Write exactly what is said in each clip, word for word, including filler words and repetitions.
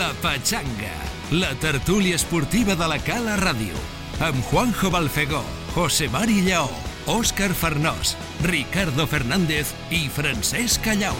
La Pachanga, la tertúlia esportiva de la Cala Ràdio, amb Juanjo Balfegó, José Mari Lleó, Òscar Farnós, Ricardo Fernández i Francesc Callau.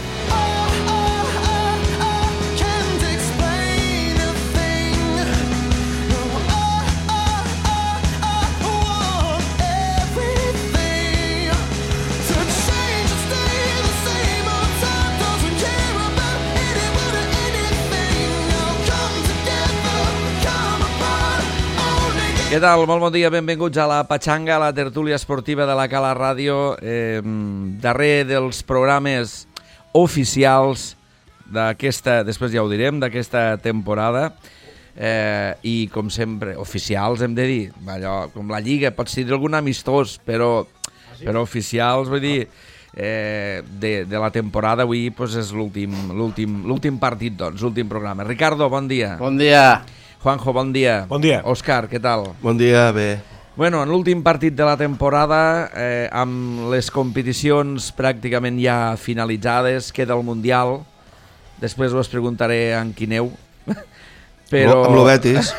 Què tal? Molt bon dia, benvinguts a la Pachanga, la tertúlia esportiva de la Cala Ràdio, eh, darrer dels programes oficials d'aquesta, després ja ho direm, d'aquesta temporada, eh, i com sempre, oficials hem de dir, allò, com la Lliga, pots dir algun amistós, però, però oficials, vull dir, eh, de, de la temporada avui pues, és l'últim l'últim l'últim partit, doncs, l'últim programa. Ricardo, bon dia. Bon dia. Juanjo, bon dia. Bon dia. Òscar, què tal? Bon dia, bé. Bueno, en l'últim partit de la temporada, eh, amb les competicions pràcticament ja finalitzades, queda el Mundial, després us preguntaré en quin neu, però... Amb lo Betis.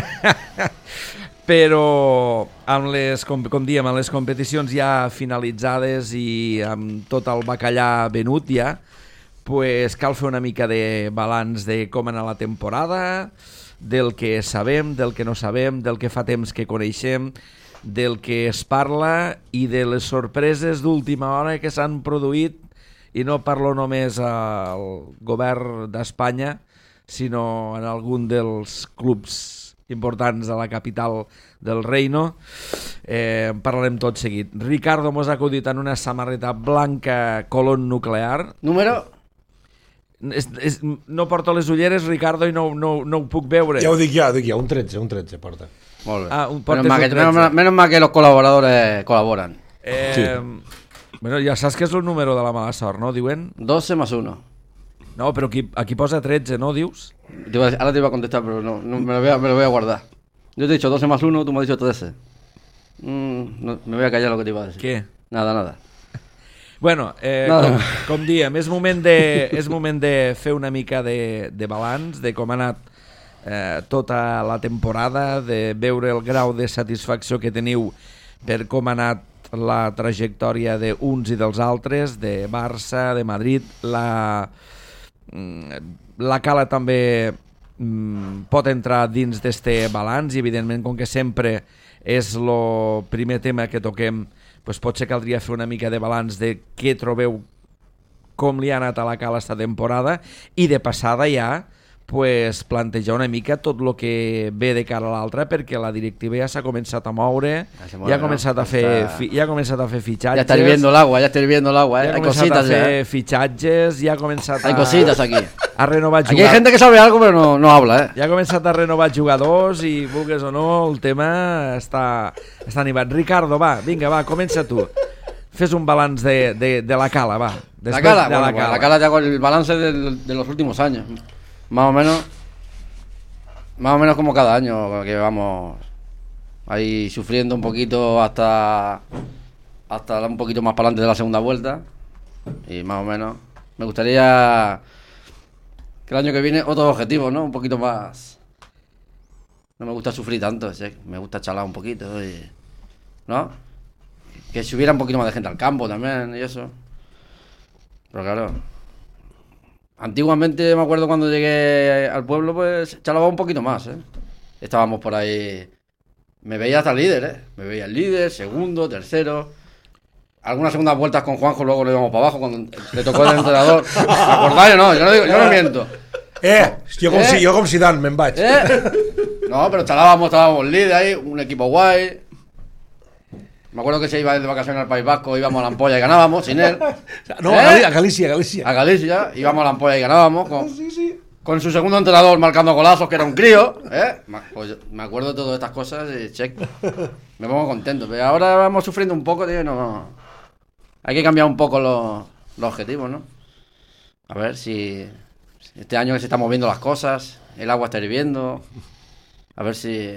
Però, amb les, com, com diem, amb les competicions ja finalitzades i amb tot el bacallà venut ja, pues cal fer una mica de balanç de com anar la temporada, del que sabem, del que no sabem, del que fa temps que coneixem, del que es parla i de les sorpreses d'última hora que s'han produït, i no parlo només al govern d'Espanya, sinó en algun dels clubs importants de la capital del Reino. Eh, parlarem tot seguit. Ricardo mos ha acudit en una samarreta blanca color nuclear. Número? És, és, no porto les ulleres, Ricardo, i no, no, no ho puc veure. Ja ho dic ja, ho dic ja, un tretze, un tretze porta. Molt bé. Ah, un, menos, mal que, menos, menos mal que los colaboradores colaboran. Eh, sí. Bueno, ja saps que és el número de la mala sort, no? Diuen? doce más uno. No, però aquí, aquí posa tretze, ¿no? Dius? Te iba a, ahora te iba a contestar, pero no, no me, lo voy a, me lo voy a guardar. Yo te he dicho doce más uno, tú me has dicho trece. Mm, no, me voy a callar lo que te iba a decir. Què? Nada, nada. Bueno, eh, no. com, com diem, és moment, de, és moment de fer una mica de, de balanç, de com ha anat eh, tota la temporada, de veure el grau de satisfacció que teniu per com ha anat la trajectòria d'uns i dels altres, de Barça, de Madrid. La, la Cala també mm, pot entrar dins d'este balanç i, evidentment, com que sempre és el primer tema que toquem, pues potser caldria fer una mica de balanç de què trobeu, com li ha anat a la Cala esta temporada, i de passada ja pues, plantejar una mica tot el que ve de cara a l'altra, perquè la directiva ja s'ha començat a moure, ja, ja, ha començat a fer, fi, ja ha començat a fer fitxatges. Ja està hirviendo el agua, ja està hirviendo el agua, eh? Ja ha hay començat cositas, a fer eh? fitxatges, ja ha començat hay a... cositas aquí. A renovar jugadors. Aquí hay gente que sabe algo pero no, no habla, eh? Ja ha començat a renovar jugadors i, vulgues o no, el tema està, està animat. Ricardo, va, vinga, va, comença tu. Fes un balanç de, de, de la Cala, va. La Cala, de bueno, la pues Cala. la Cala ya con el balance de, de los últimos años. Más o menos, más o menos como cada año, que vamos ahí sufriendo un poquito hasta, hasta un poquito más para adelante de la segunda vuelta. Y más o menos, me gustaría que el año que viene otros objetivos, ¿no? Un poquito más. No me gusta sufrir tanto, ¿sí? Me gusta chalar un poquito, y, ¿no? Que si hubiera un poquito más de gente al campo también y eso. Pero claro, antiguamente me acuerdo cuando llegué al pueblo, pues chalaba un poquito más, ¿eh? Estábamos por ahí. Me veía hasta el líder, ¿eh? Me veía el líder, segundo, tercero. Algunas segundas vueltas con Juanjo luego lo íbamos para abajo cuando le tocó el entrenador. ¿Me acordáis o no? Yo no, digo, yo no miento. Eh, jo com, Eh? si, jo com Zidane me'n vaig. ¿Eh? No, pero chalábamos, estábamos líder ahí, un equipo guay. Me acuerdo que se iba de vacaciones al País Vasco, íbamos a la Ampolla y ganábamos sin él. No, ¿Eh? a Galícia, a Galícia. A Galicia, íbamos a la Ampolla y ganábamos. Con, Sí, sí. con su segundo entrenador marcando golazos, que era un crío. ¿Eh? Pues me acuerdo de todas estas cosas y check. Me pongo contento. Pero ahora vamos sufriendo un poco, tío, no. Hay que cambiar un poco los, los objetivos, ¿no? A ver si este año que se están moviendo las cosas, el agua está hirviendo. A ver si.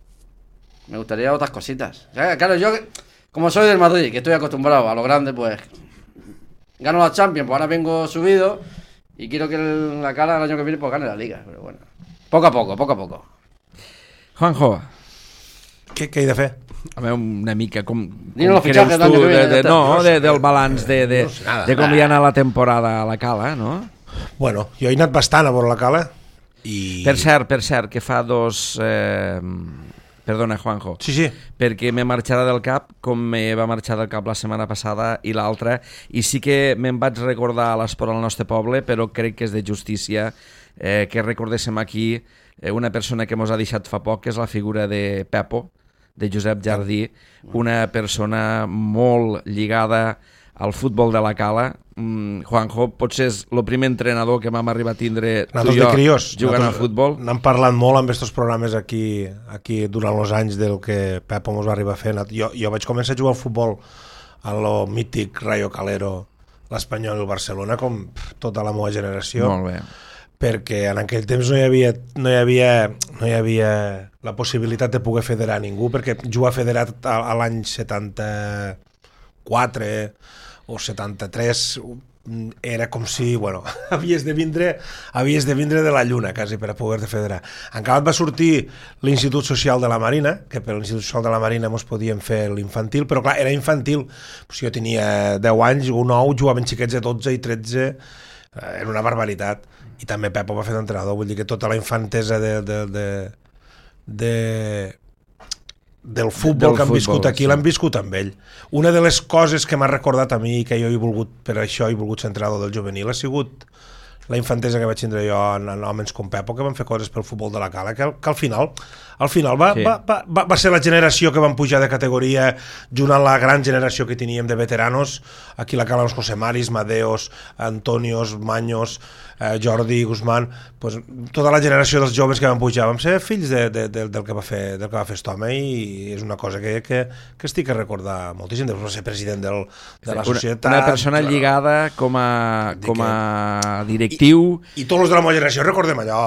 Me gustaría otras cositas. Claro, yo, como soy del Madrid, que estoy acostumbrado a lo grande, pues gano la Champions, pues ahora vengo subido y quiero que el, la Cala el año que viene pues gane la Liga, pero bueno. Poco a poco, poco a poco. Juanjo, Què, què he de fer? a veure, una mica com, Dino com los fichajes creus del tu año que de, viene, de, ya no, está. de, del balanç de, de, No sé nada. de com li ha anat la temporada a la Cala, no? Bueno, jo he anat bastant a veure la Cala i... Per cert, per cert, que fa dos... Eh, perdona, Juanjo. Sí, sí. Perquè me marxarà del cap com me va marxar del cap la setmana passada i l'altra, i sí que me'n vaig recordar a l'esport al nostre poble, però crec que és de justícia eh, que recordéssim aquí eh, una persona que mos ha deixat fa poc, que és la figura de Pepo, de Josep Jardí, una persona molt lligada al futbol de la Cala. Mm, Juanjo, potser és el primer entrenador que vam arribar a tindre tu Nosaltres i jo de crios. jugant al Nosaltres futbol. N'hem parlat molt amb aquests programes aquí, aquí durant els anys del que Pepo mos va arribar a fer. Jo, jo vaig començar a jugar al futbol a lo mític Rayo Calero, l'Espanyol i el Barcelona, com tota la meva generació. Molt bé. Perquè en aquell temps no hi havia, no hi havia, no hi havia la possibilitat de poder federar ningú, perquè jugar federat a, a l'any setanta-quatre o setanta-tres era com si, bueno, havies de vindre, havies de vindre de la lluna quasi per a poder-te federar. Encara va sortir l'Institut Social de la Marina, que per l'Institut Social de la Marina mos podíem fer l'infantil, però clar, era infantil. Pues jo tenia deu anys o nou, jugaven xiquets de dotze i tretze, era una barbaritat. I també Pepo va fer d'entrenador, vull dir que tota la infantesa de, de, de, de, del futbol del que han futbol, viscut aquí, sí. l'han viscut amb ell. Una de les coses que m'ha recordat a mi, que jo he volgut, per això he volgut ser entrenador del juvenil, ha sigut la infantesa que vaig tindre jo en, en homes com Pepo, que van fer coses pel futbol de la Cala, que, que al final, al final va, Sí. va, va, va, va ser la generació que van pujar de categoria junt amb la gran generació que teníem de veteranos. Aquí a la Cala, els José Maris, Madeos, Antonios, Maños, eh, Jordi, Guzmán, pues, tota la generació dels joves que van pujar vam ser fills de, de, de, del que va fer del que va fer aquest home, i és una cosa que, que, que estic a recordar moltíssim. Després va ser president del, de la Una, societat, una persona lligada com a, com a directiu. i, i tots els de la meva generació recordem allò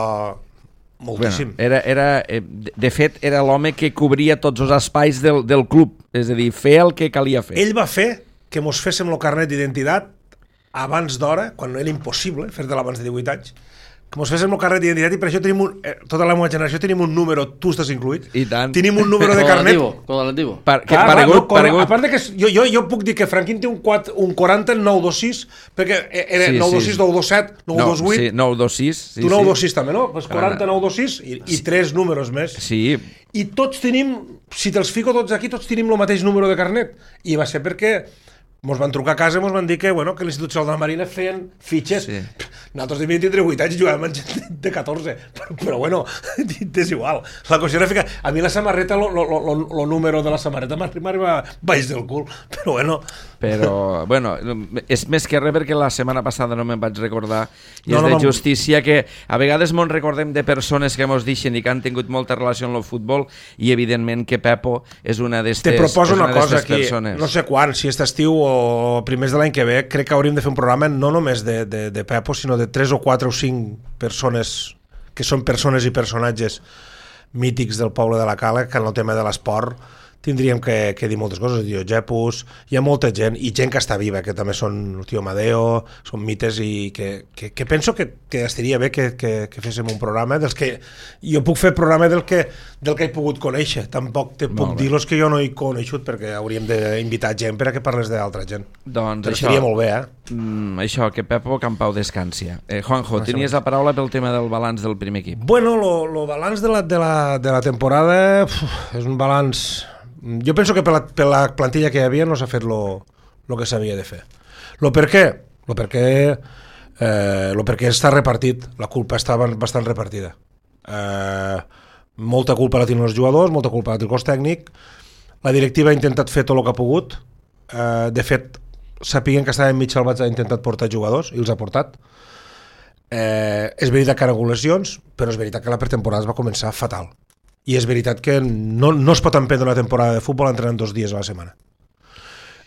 moltíssim. Bueno, era, era, eh, de de fet, era l'home que cobria tots els espais del, del club, és a dir, fer el que calia fer. Ell va fer que mos féssim el carnet d'identitat abans d'hora, quan era impossible fer-te abans de divuit anys, que mos féssim el carnet d'identitat, i per això tenim un, eh, tota la meva generació tenim un número, tu estàs incluït, I tant. tenim un número de carnet. Correlativo, correlativo. Per, que Clar, paregut, clar, no, paregut. A part de que jo, jo, jo puc dir que Franquín té un, quatre, un quaranta nou dos sis, perquè era Sí, nou dos sí. sis, nou dos set, nou dos vuit, sí, nou dos sis. Sí, tu nou sí. dos sis també, no? Pues quaranta nou dos sis i, i tres números més. Sí, I tots tenim, si te'ls fico tots aquí, tots tenim el mateix número de carnet. I va ser perquè mos van trucar a casa i mos van dir que, bueno, que l'Institut Social de la Marina feien fitxes. Sí. Nosaltres devíem tindre vuit anys i jugàvem amb gent de catorze. Però, però bueno, és igual. La qüestió era ficar... A mi la samarreta, el número de la samarreta m'arriba baix del cul. Però bueno... però, bueno, és més que res perquè la setmana passada no me'n vaig recordar, i No, és no, de vam- justícia que a vegades mos recordem de persones que mos deixen i que han tingut molta relació amb el futbol, i evidentment que Pepo és una d'estes Te proposo és una cosa d'estes aquí, persones. no sé quan, si és estiu o primers de l'any que ve, crec que hauríem de fer un programa no només de, de, de Pepo, sinó de tres o quatre o cinc persones que són persones i personatges mítics del poble de la Cala, que en el tema de l'esport tindríem que, que dir moltes coses. Tio Jepus, hi ha molta gent, i gent que està viva, que també són el tio Amadeo, són mites, i que, que, que penso que, que estaria bé que, que, que féssim un programa dels que... Jo puc fer programa del que, del que he pogut conèixer, tampoc te puc bé. dir los que jo no he coneixut, perquè hauríem d'invitar gent per a que parles d'altra gent. Doncs Però això, estaria molt bé, eh? mm, això, que Pepo Campau descansi. Eh, Juanjo, tenies la paraula pel tema del balanç del primer equip. Bueno, lo, lo balanç de la, de la, de la temporada uf, és un balanç... Jo penso que per la, per la plantilla que hi havia no s'ha fet lo, lo que s'havia de fer. Lo per què? Lo perquè, eh, lo perquè està repartit, la culpa està bastant repartida. Eh, molta culpa la tenen els jugadors, molta culpa la té el cos tècnic, la directiva ha intentat fer tot el que ha pogut, eh, de fet, sapiguent que estava enmig salvats ha intentat portar jugadors, i els ha portat. Eh, és veritat que hi ha hagut lesions, però és veritat que la pretemporada es va començar fatal. I és veritat que no, no es pot emprendre una temporada de futbol entrenant dos dies a la setmana.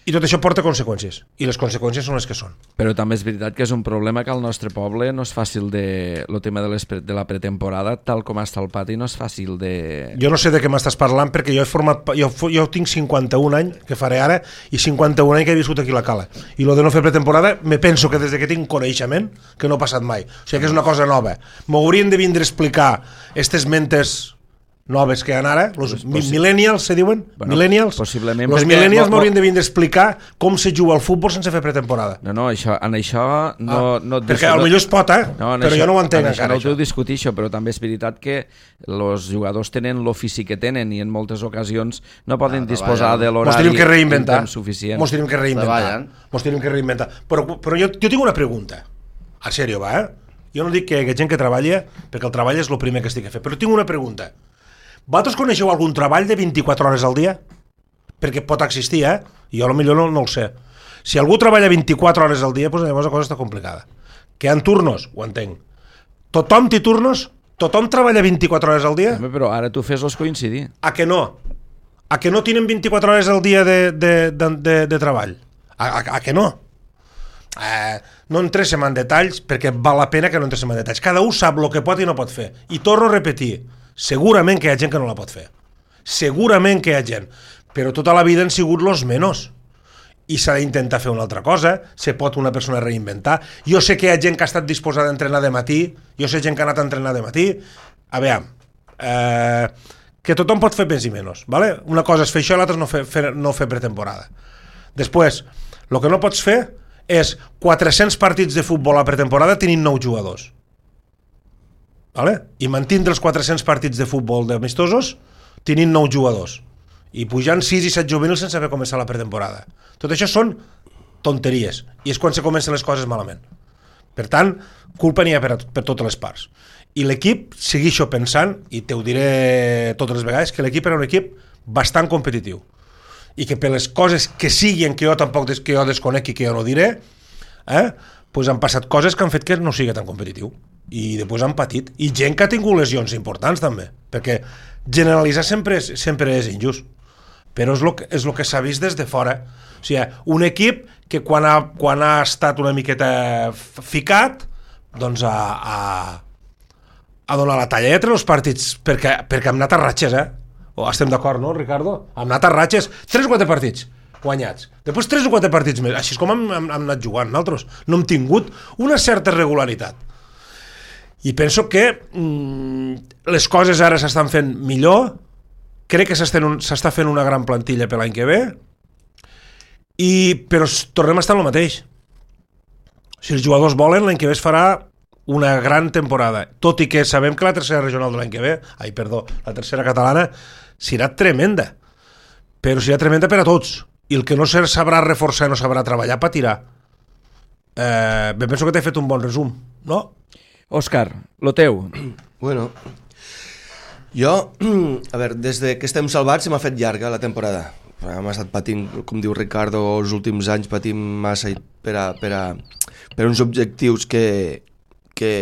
I tot això porta conseqüències, i les conseqüències són les que són. Però també és veritat que és un problema que al nostre poble no és fàcil de... el tema de, les, de la pretemporada, tal com està el pati, no és fàcil de... Jo no sé de què m'estàs parlant, perquè jo he format... Jo, jo tinc cinquanta-un anys, que faré ara, i cinquanta-un anys que he viscut aquí a la Cala. I lo de no fer pretemporada, me penso que des que tinc coneixement, que no ha passat mai. O sigui que és una cosa nova. M'haurien de vindre a explicar aquestes mentes noves que hi ha ara, los Pues, millennials se diuen, bueno, millennials, possiblement los perquè- millennials mo- m'haurien de vindre a explicar com se juga al futbol sense fer pretemporada. No, no, això, en això no... Ah, no et perquè dis- potser es pot, eh? No, en però això, jo no ho entenc en això encara, no ho això. teu discutir, això, però també és veritat que els jugadors tenen l'ofici que tenen i en moltes ocasions no poden Ah, disposar treballen. de Mos l'horari tenim que reinventar. en temps suficient. Mos tenim que reinventar. Treballen. Mos tenim que reinventar. Però, però jo, jo tinc una pregunta. En sèrio, va, eh? Jo no dic que hi hagi gent que treballa, perquè el treball és el primer que estic a fer, però tinc una pregunta. Vosaltres coneixeu algun treball de vint-i-quatre hores al dia? Perquè pot existir, eh? I jo potser no, no el sé. Si algú treballa vint-i-quatre hores al dia, doncs llavors la cosa està complicada. Que hi ha turnos? Ho entenc. Tothom té turnos? Tothom treballa vint-i-quatre hores al dia? Home, però ara tu fes-los coincidir. A que no? A que no tenen vint-i-quatre hores al dia de, de, de, de, de treball? A, a, a que no? Eh, no entréssim en detalls perquè val la pena que no entréssim en detalls. Cada un sap el que pot i no pot fer. I torno a repetir, segurament que hi ha gent que no la pot fer. Segurament que hi ha gent. Però tota la vida han sigut los menys. I s'ha d'intentar fer una altra cosa, se pot una persona reinventar. Jo sé que hi ha gent que ha estat disposada a entrenar de matí, jo sé gent que ha anat a entrenar de matí. A veure, eh, que tothom pot fer més i menys, ¿vale? Una cosa és fer això i l'altra és no fer, fer, no fer pretemporada. Després, el que no pots fer és quatre-cents partits de futbol a pretemporada tenint nou jugadors. ¿Vale? I mantindre els quatre-cents partits de futbol d'amistosos tenint nou jugadors i pujant sis i set juvenils sense haver començat la pretemporada. Tot això són tonteries i és quan se comencen les coses malament. Per tant, culpa n'hi ha per, per totes les parts. I l'equip segueixo pensant, i te ho diré totes les vegades, que l'equip era un equip bastant competitiu i que per les coses que siguin que jo tampoc des, que jo desconec i que jo no diré, eh, pues han passat coses que han fet que no sigui tan competitiu i després han patit, i gent que ha tingut lesions importants també, perquè generalitzar sempre és, sempre és injust, però és el que, és lo que s'ha vist des de fora. O sigui, un equip que quan ha, quan ha estat una miqueta ficat, doncs ha, ha, ha donat la talla entre els partits, perquè, perquè hem anat a ratxes, eh? O estem d'acord, no, Ricardo? Hem anat a ratxes, tres o quatre partits guanyats, després tres o quatre partits més, així és com hem, hem, hem anat jugant nosaltres, no hem tingut una certa regularitat. I penso que mm, les coses ara s'estan fent millor, crec que s'està fent una gran plantilla per l'any que ve, i, però tornem a estar en el mateix. Si els jugadors volen, l'any que ve es farà una gran temporada, tot i que sabem que la tercera regional de l'any que ve, ai, perdó, la tercera catalana, serà tremenda, però serà tremenda per a tots, i el que no sabrà reforçar i no sabrà treballar patirà. Eh, ben penso que t'he fet un bon resum, no? Òscar, lo teu. Bueno, jo, a veure, des de que estem salvats se m'ha fet llarga la temporada. Hem estat patint, com diu Ricardo, els últims anys patim massa per a, per a, per uns objectius que, que,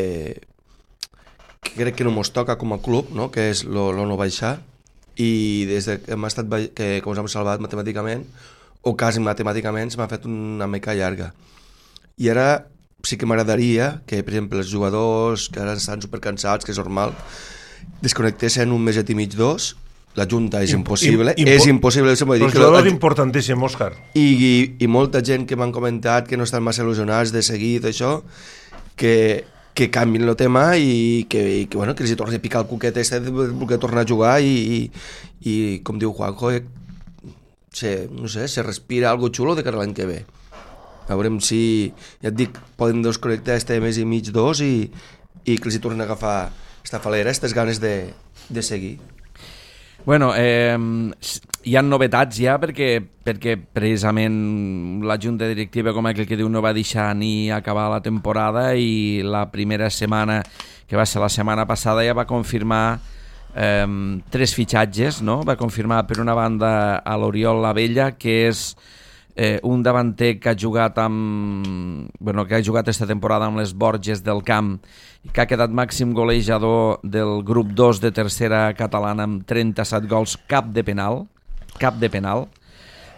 que crec que no mos toca com a club, no? Que és lo, lo no baixar, i des de que hem estat, que com ens hem salvat matemàticament, o quasi matemàticament, se m'ha fet una mica llarga. I ara sí que m'agradaria que, per exemple, els jugadors que ara estan supercansats, que és normal, desconnectessin un meset i mig, dos. La junta és Impo- impossible, impo- és impossible. Però el jugador és importantíssim, Òscar. I, i, I molta gent que m'han comentat que no estan massa il·lusionats de seguir això, que, que canvien el tema i que, i que, bueno, que els hi torni a picar el cuquet este de voler tornar a jugar i, i, i com diu Juanjo, eh, se, no sé, se respira algo xulo de cara l'any que ve. A veurem si, ja et dic, poden desconnectar este mes i mig, dos, i, i que els hi tornen a agafar esta falera, aquestes ganes de, de seguir. Bueno, eh, hi ha novetats ja perquè, perquè precisament la junta directiva, com aquell que diu, no va deixar ni acabar la temporada, i la primera setmana, que va ser la setmana passada, ja va confirmar eh, tres fitxatges, no? Va confirmar per una banda a l'Oriol Lavella, que és eh, un davanter que ha jugat amb, bueno, que ha jugat esta temporada amb les Borges del Camp i que ha quedat màxim golejador del grup dos de tercera catalana amb trenta-set gols, cap de penal, cap de penal.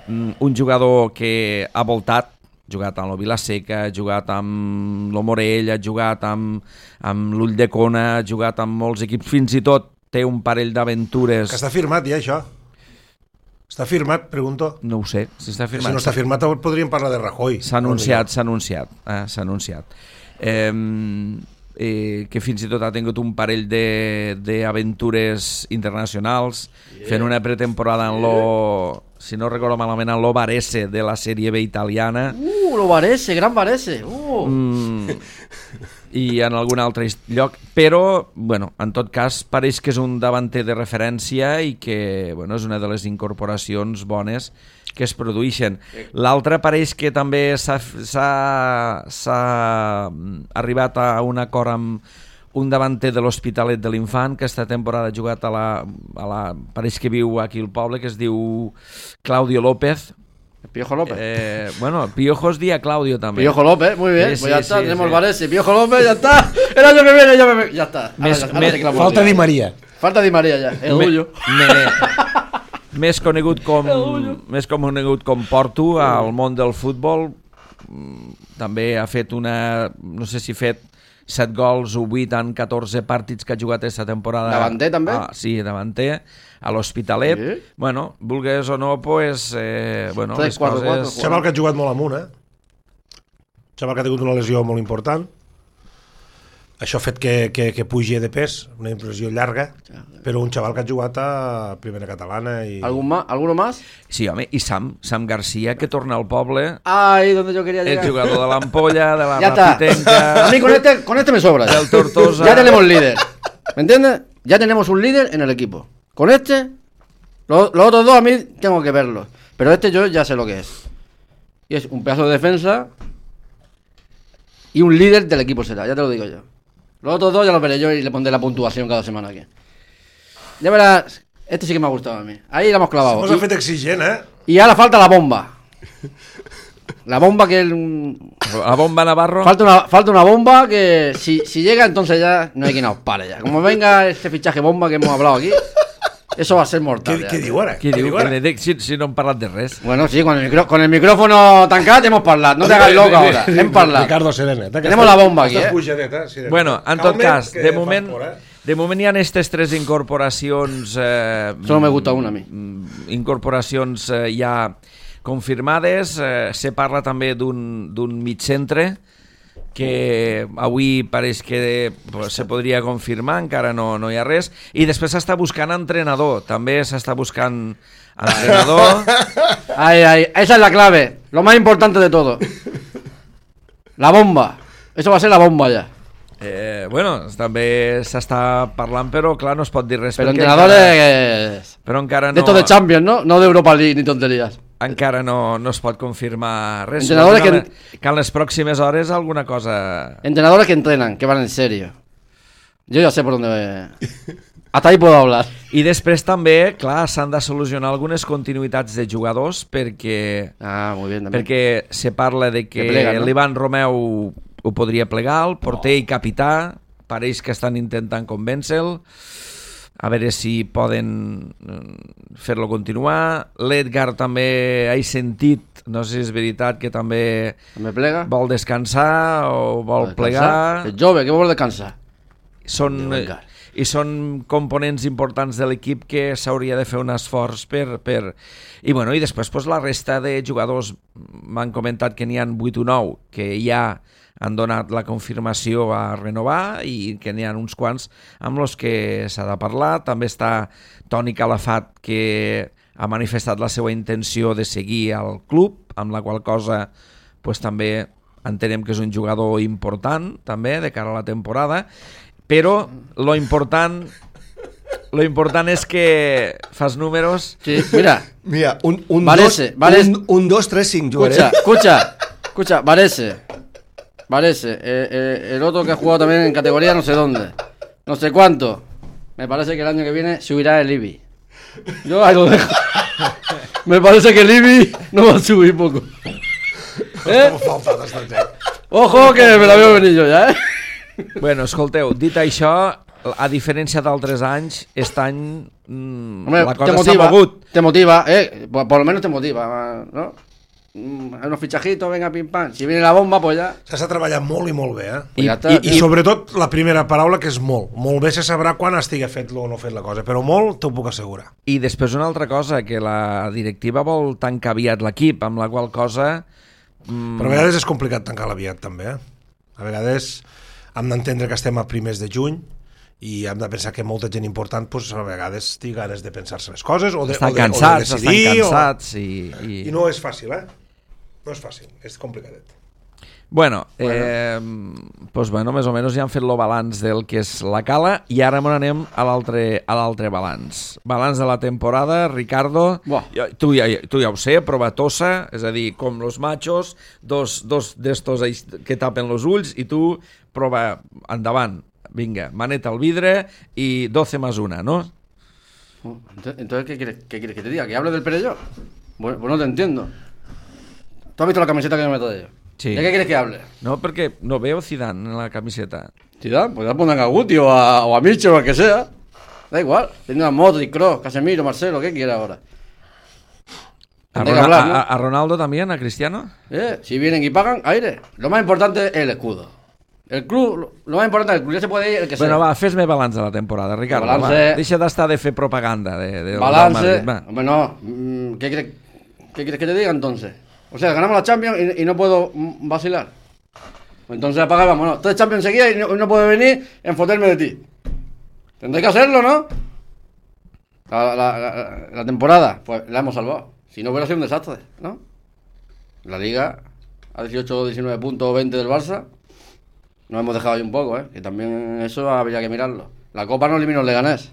un jugador que ha voltat, ha jugat amb el Vilaseca, ha jugat amb el Morell, ha jugat amb, amb l'Ulldecona, ha jugat amb molts equips, fins i tot té un parell d'aventures... Que està firmat ja, això. Està firmat, pregunto. No ho sé, si està firmat. Si no està firmat podríem parlar de Rajoy. S'ha anunciat, s'ha anunciat, eh, s'ha anunciat. Eh, eh, que fins i tot ha tingut un parell d'aventures internacionals, yeah. fent una pretemporada en lo, si no recordo malament, en lo Varese de la Sèrie B italiana. Uh, lo Varese, gran Varese. Uh. Mm, i en algun altre lloc, però, bueno, en tot cas, pareix que és un davanter de referència i que, bueno, és una de les incorporacions bones que es produeixen. L'altre pareix que també s'ha arribat a un acord amb un davanter de l'Hospitalet de l'Infant, que esta temporada ha jugat a la, a la... pareix que viu aquí al poble, que es diu Claudio López. Piojo López. Eh, bueno, Piojo es día Claudio también. Piojo López, muy bien. Sí, pues ya sí, está, sí, tenemos sí. Varese. Piojo López, ya está. El año que viene ya me... Ya está. Ahora, Mes, ahora me, te clavo falta el Di María. Falta Di María ya. El me, orgullo. Me, més conegut com més conegut com Porto al món del futbol. També ha fet una... no sé si ha fet set gols o vuit en catorze partits que ha jugat aquesta temporada. Davanter també? Ah, sí, davanter, a l'Hospitalet. Sí. Bueno, vulgues o no, pues, eh, bueno, tres, les quatre, coses... quatre, Xaval que ha jugat molt amunt, eh? Xaval que ha tingut una lesió molt important. Això ha fet que, que, que pugi de pes, una impressió llarga, però un xaval que ha jugat a Primera Catalana i... ¿Algún más? ¿Alguno más? Sí, home, i Sam, Sam García, que torna al poble, Ahí donde yo quería llegar. el jugador de l'Ampolla, de la Ya está. Rapitenca... A mí con este, con este me sobra. Del Tortosa. Ya tenemos líder. ¿Me entiendes? Ya tenemos un líder en el equipo. Con este, los, los otros dos a mí tengo que verlos. Pero este yo ya sé lo que es. Y es un pedazo de defensa y un líder del equipo será, ya te lo digo yo. Los otros dos ya los veré yo y le pondré la puntuación cada semana aquí. Ya verás, este sí que me ha gustado a mí. Ahí la hemos clavado. Hemos fet exigent, eh? Y ahora falta la bomba. La bomba que... El... La bomba Navarro. Falta una, falta una bomba que si, si llega entonces ya no hay quien nos pare ya. Como venga este fichaje bomba que hemos hablado aquí, eso va a ser mortal. Què, ja. què diu ara? Qui diu? ara? Que dic, si, si no hem parlat de res. Bueno, sí, con el, micro, con el micrófono tancat hemos parlat. No te hagas loco ahora. Hem parlat. Ricardo Serena. Tenemos la bomba aquí, Estàs eh? pujadeta, sí. Bueno, en tot Calma't, cas, que de fas moment, por, eh? de moment hi ha aquestes tres incorporacions... Eh, Solo me gusta una a mi. mm, Incorporacions eh, ja confirmades. Eh, se parla també d'un d'un migcentre que avui pareix que pues, se podria confirmar, encara no, no hi ha res, i després s'està buscant entrenador, també s'està buscant entrenador. Ahí, ahí. Esa es la clave. Lo más importante de todo. La bomba. Eso va a ser la bomba ya. Eh, bueno, també s'està parlant, però clar, no es pot dir res. Pero perquè entrenadores... encara, però encara De no, estos de Champions, ¿no? No de Europa League ni tonterías. encara no, no es pot confirmar res. Entrenadores Cal, que- que en les pròximes hores alguna cosa... Entrenadores que entrenan, que van en serio. Yo ya sé por dónde... Hasta ahí puedo hablar. I després també, clar, s'han de solucionar algunes continuïtats de jugadors perquè, Ah, muy bien también. perquè se parla de que, Que plega, no? l'Ivan Romeu ho podria plegar, el porter i capità, pareix que estan intentant convèncer-lo, a veure si poden eh, fer-lo continuar. L'Edgar també he sentit, no sé si és veritat, que també ¿Me plega? vol descansar o vol ¿Descansar? plegar. El jove, que vol descansar. Són, Diu Edgar. i són components importants de l'equip que s'hauria de fer un esforç per... per... I, bueno, i després pues, la resta de jugadors m'han comentat que n'hi ha vuit o nou que ja han donat la confirmació a renovar i que n'hi ha uns quants amb els que s'ha de parlar. També està Toni Calafat, que ha manifestat la seva intenció de seguir al club, amb la qual cosa pues, també entenem que és un jugador important també de cara a la temporada, però lo important lo important és que fas números. Sí, mira. Mira, un, un, Varese, dos, Varese. un, un, dos, tres, cinc, jugaré. Escucha, escucha, escucha, Varese. Varese. Eh, eh, el otro que ha jugado también en categoría no sé dónde. No sé cuánto. Me parece que el año que viene subirá el I B I. Yo ahí lo dejo. Me parece que el I B I no va a subir poco. ¿Eh? Ojo que me la veo venir yo ya, ¿eh? Bueno, escolteu, dit això, a diferència d'altres anys, aquest any mm, Hombre, la te cosa s'ha motiva, mogut. te motiva, eh, por, por lo menos te motiva, ¿no? Mm, unos fichajitos, venga, pim pam. Si viene la bomba, pues ja... S'ha treballat molt i molt bé, eh? I, ja I, I sobretot la primera paraula, que és molt. Molt bé se sabrà quan estigui fet-lo o no fet la cosa, però molt t'ho puc assegurar. I després una altra cosa, que la directiva vol tancar aviat l'equip, amb la qual cosa... Mm, Però a vegades és complicat tancar l'aviat, també, eh? A vegades hem d'entendre que estem a primers de juny i hem de pensar que molta gent important pues, a vegades té ganes de pensar-se les coses o de, estan o de, cansats, o de decidir. estan cansats o... i, i... I no és fàcil, eh? No és fàcil, és complicadet. Bueno, eh, pues bueno, més o menys ja han fet el balanç del que és la Cala i ara me n'anem a l'altre a l'altre balanç. Balanç de la temporada, Ricardo, jo, tu, ja, tu ja ho sé, provatosa, és a dir, com los machos, dos, dos d'estos que tapen los ulls i tu prova endavant, vinga, maneta al vidre i doce más una, ¿no? Entonces, ¿qué quieres, qué quieres que te diga? ¿Que hable del Perelló? Bueno, pues no te entiendo. ¿Tú has visto la camiseta que me meto de ellos? Sí. ¿De qué quieres que hable? No, porque no veo Zidane en la camiseta. ¿Zidane? Pues ya pongan a Guti o a, o a Micho o a que sea. Da igual. Tiene una moto, y Kroos, Casemiro, Marcelo, ¿qué quiere ahora? ¿A, Que Ronald, hablar, ¿no? a, ¿A Ronaldo también? ¿A Cristiano? Eh, si vienen y pagan, aire. Lo más importante es el escudo. El club, lo, lo más importante es el club. Ya se puede ir el que bueno, sea. va, fes-me balanç de la temporada, Ricardo. Balance... Va. Deixa d'estar de fer propaganda. De, de Balance. Hombre, no. ¿Qué quieres, ¿Qué quieres que te diga entonces? O sea, ganamos la Champions y, y no puedo vacilar. Entonces apaga y vámonos. Tres Champions seguidas y no, no puedo venir en foterme de ti. Tendré que hacerlo, ¿no? La, la, la, la temporada, pues la hemos salvado. Si no hubiera sido un desastre, ¿no? La Liga, a dieciocho, diecinueve puntos, veinte del Barça. Nos hemos dejado ahí un poco, ¿eh? Que también eso habría que mirarlo. La Copa no eliminó el Leganés.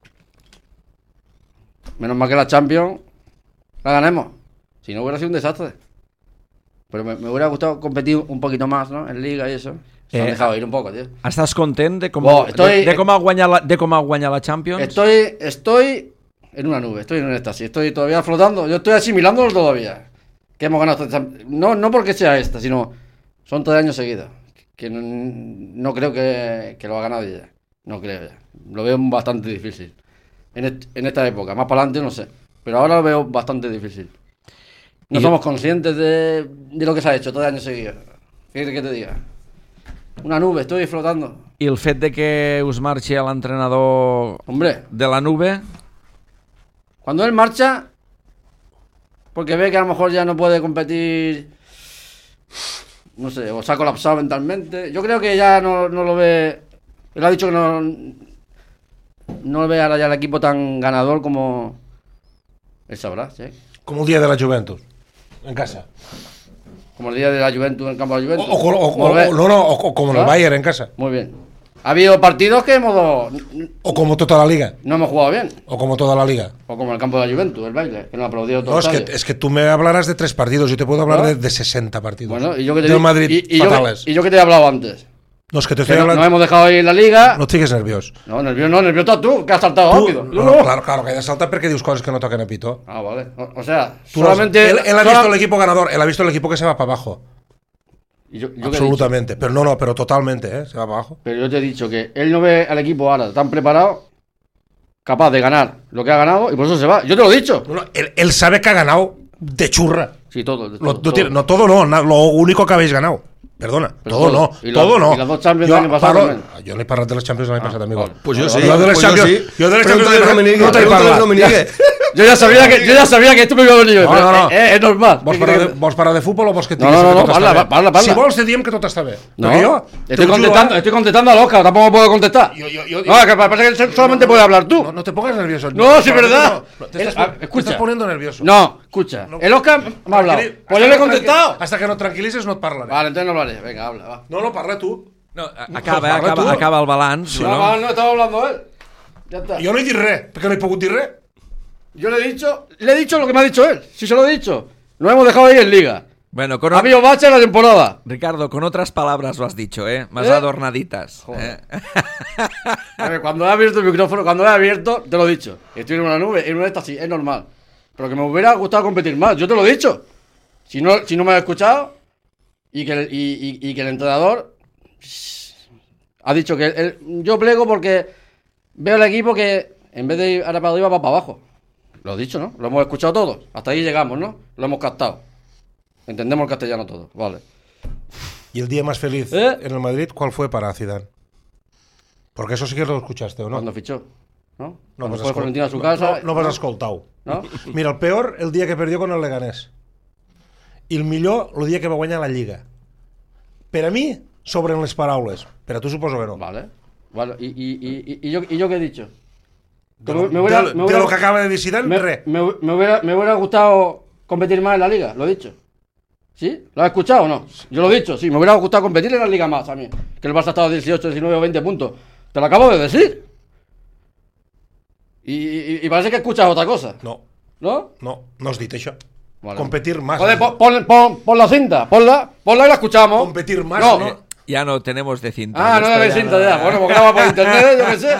Menos mal que la Champions la ganemos. Si no hubiera sido un desastre. Pero me, me hubiera gustado competir un poquito más, ¿no? En Liga y eso. Se eh, han dejado ir un poco, tío. ¿Estás content de com, oh, estoy, de, de, com ha guanyat la, de com ha guanyat la Champions? Estoy, estoy en una nube, estoy en un éxtasis. Estoy todavía flotando. Yo estoy asimilándolo todavía. Que hemos ganado esta Champions. No, no porque sea esta, sino son tres años seguidos. Que no, no creo que, que lo ha ganado ya. No creo ya. Lo veo bastante difícil. En, est, en esta época. Más para adelante no sé. Pero ahora lo veo bastante difícil. No somos conscientes de, de lo que se ha hecho todo el año seguido. ¿Qué quieres que te diga? Una nube, estoy flotando. ¿Y el fet de que us marchi el entrenador Hombre, de la nube? Cuando él marcha, porque ve que a lo mejor ya no puede competir, no sé, o se ha colapsado mentalmente. Yo creo que ya no, no lo ve. Él ha dicho que no, no ve ahora ya el equipo tan ganador como él sabrá, ¿sí? Como el día de la Juventus. En casa. Como el día de la Juventus en el campo de la Juventus. O, o, o, o, no, no, o, o como en el Bayern en casa. Muy bien. Ha habido partidos que hemos... O como toda la liga. No hemos jugado bien. O como toda la liga. O como el campo de la Juventus, el baile, que nos ha aplaudido todo. No, es que, es que tú me hablarás de tres partidos, yo te puedo hablar ¿no? de, de sesenta partidos. Bueno, y yo que te, del Madrid y, y fatales. Yo que, y yo que te he hablado antes. No, es que te estoy que hablando... Nos hemos dejado ir en la liga... No estigues nerviós. No, nervioso no, nervioso estás tú, que has saltado tú, rápido. No, no, claro, claro, que hayas saltado porque dius cosas que no toquen a pito. Ah, vale. O, o sea, tú solamente... Él, él ha visto el equipo ganador, él ha visto el equipo que se va para abajo. Yo, yo absolutamente, pero no, no, pero totalmente, ¿eh? Se va para abajo. Pero yo te he dicho que él no ve al equipo ahora tan preparado, capaz de ganar lo que ha ganado, y por eso se va. Yo te lo he dicho. No, no, él, él sabe que ha ganado de churra. Sí, todo. De todo, lo, no, todo. Tiene, no, todo no, no, lo único que habéis ganado. Perdona, pero todo, todo no, y todo la, no. Y las dos Champions yo del año pasado parlo, también. yo no he parlat de les Champions l'any ah, passat, amigo. Vale. Pues yo sí. Yo de les pues Champions, yo sí. yo de les Pregúntale Champions al Dominique, no t'he pregúntale al parlat. Dominique. Yo ya sabía que yo ya sabía que esto me iba a venir. No, no, no. Eh, es normal. Vols parlar, de, vols parlar de futbol o vols que et No, diguis no, no, que no, tot parla, està bé? parla, parla. Si vols te diem que tot està bé. No, Perquè jo... estoy contestando, estoy contestando al Oscar, tampoco puedo contestar. Yo, yo, yo, no, que pasa que solamente puedes hablar tú. No, no te pongas nervioso. No, sí, verdad. No, te, estás, El, te escucha. estás poniendo nervioso. No, escucha. No. El Oscar me ha hablado. Pues yo le he contestado. Hasta que no et tranquil·lices no et parlaré. Vale, entonces no hablaré. Venga, habla, va. No, no, parla tu. No, acaba, acaba, acaba el balanç. No, no, no estaba hablando él. Ya está. Jo no he dit res, perquè no he pogut dir res. Yo le he dicho, le he dicho lo que me ha dicho él. Si se lo he dicho. Nos hemos dejado ir en Liga. Bueno, con ha habido bache en la temporada. Ricardo, con otras palabras lo has dicho, ¿eh? Más ¿Eh? adornaditas. ¿eh? A ver, cuando he abierto el micrófono, cuando he abierto, te lo he dicho. Estoy en una nube, en un éxtasis, es normal. Pero que me hubiera gustado competir más. Yo te lo he dicho. Si no, si no me has escuchado y que el, y, y, y que el entrenador ha dicho que él, yo plego porque veo el equipo que en vez de ir ahora para arriba, va para abajo. Lo he dicho, ¿no? Lo hemos escuchado todos. Hasta ahí llegamos, ¿no? Lo hemos captado. Entendemos el castellano todo, vale. ¿Y el día más feliz ¿Eh? en el Madrid cuál fue para Zidane? Porque eso sí que lo escuchaste, ¿o no? Cuando fichó, ¿no? No Cuando vas fue escol- Florentino a su no, casa. No, no vas escoltar-ho. ¿No? Mira, el peor, el dia que perdió con el Leganés. I el millor, el dia que va guanyar la Lliga. Per a mi, sobren les paraules. Per a tu suposo que no. Vale. Vale. ¿Y, y, y, y, yo, ¿Y yo qué he dicho? De, Que lo, me- me hubiera- de- me de hubiera- lo que acaba de dir Zidane, Me, res. me, me hubiera, me hubiera gustado competir más en la liga, lo he dicho. ¿Sí? ¿Lo has escuchado o no? Yo lo he dicho, sí, me hubiera gustado competir en la liga más a mí. Que el Barça ha estado a dieciocho, diecinueve o veinte puntos. Te lo acabo de decir. Y, y, y parece que escuchas otra cosa, No, ¿no? no, no has dit això. Vale. Competir más. Joder, pon, pon, pon, pon la cinta, ponla, ponla y la escuchamos. Competir más, No. ¿no? Ya no tenemos de cinta. Ah, no Esto debe ya cinta no- ya. Bueno, pues graba por internet, yo qué sé.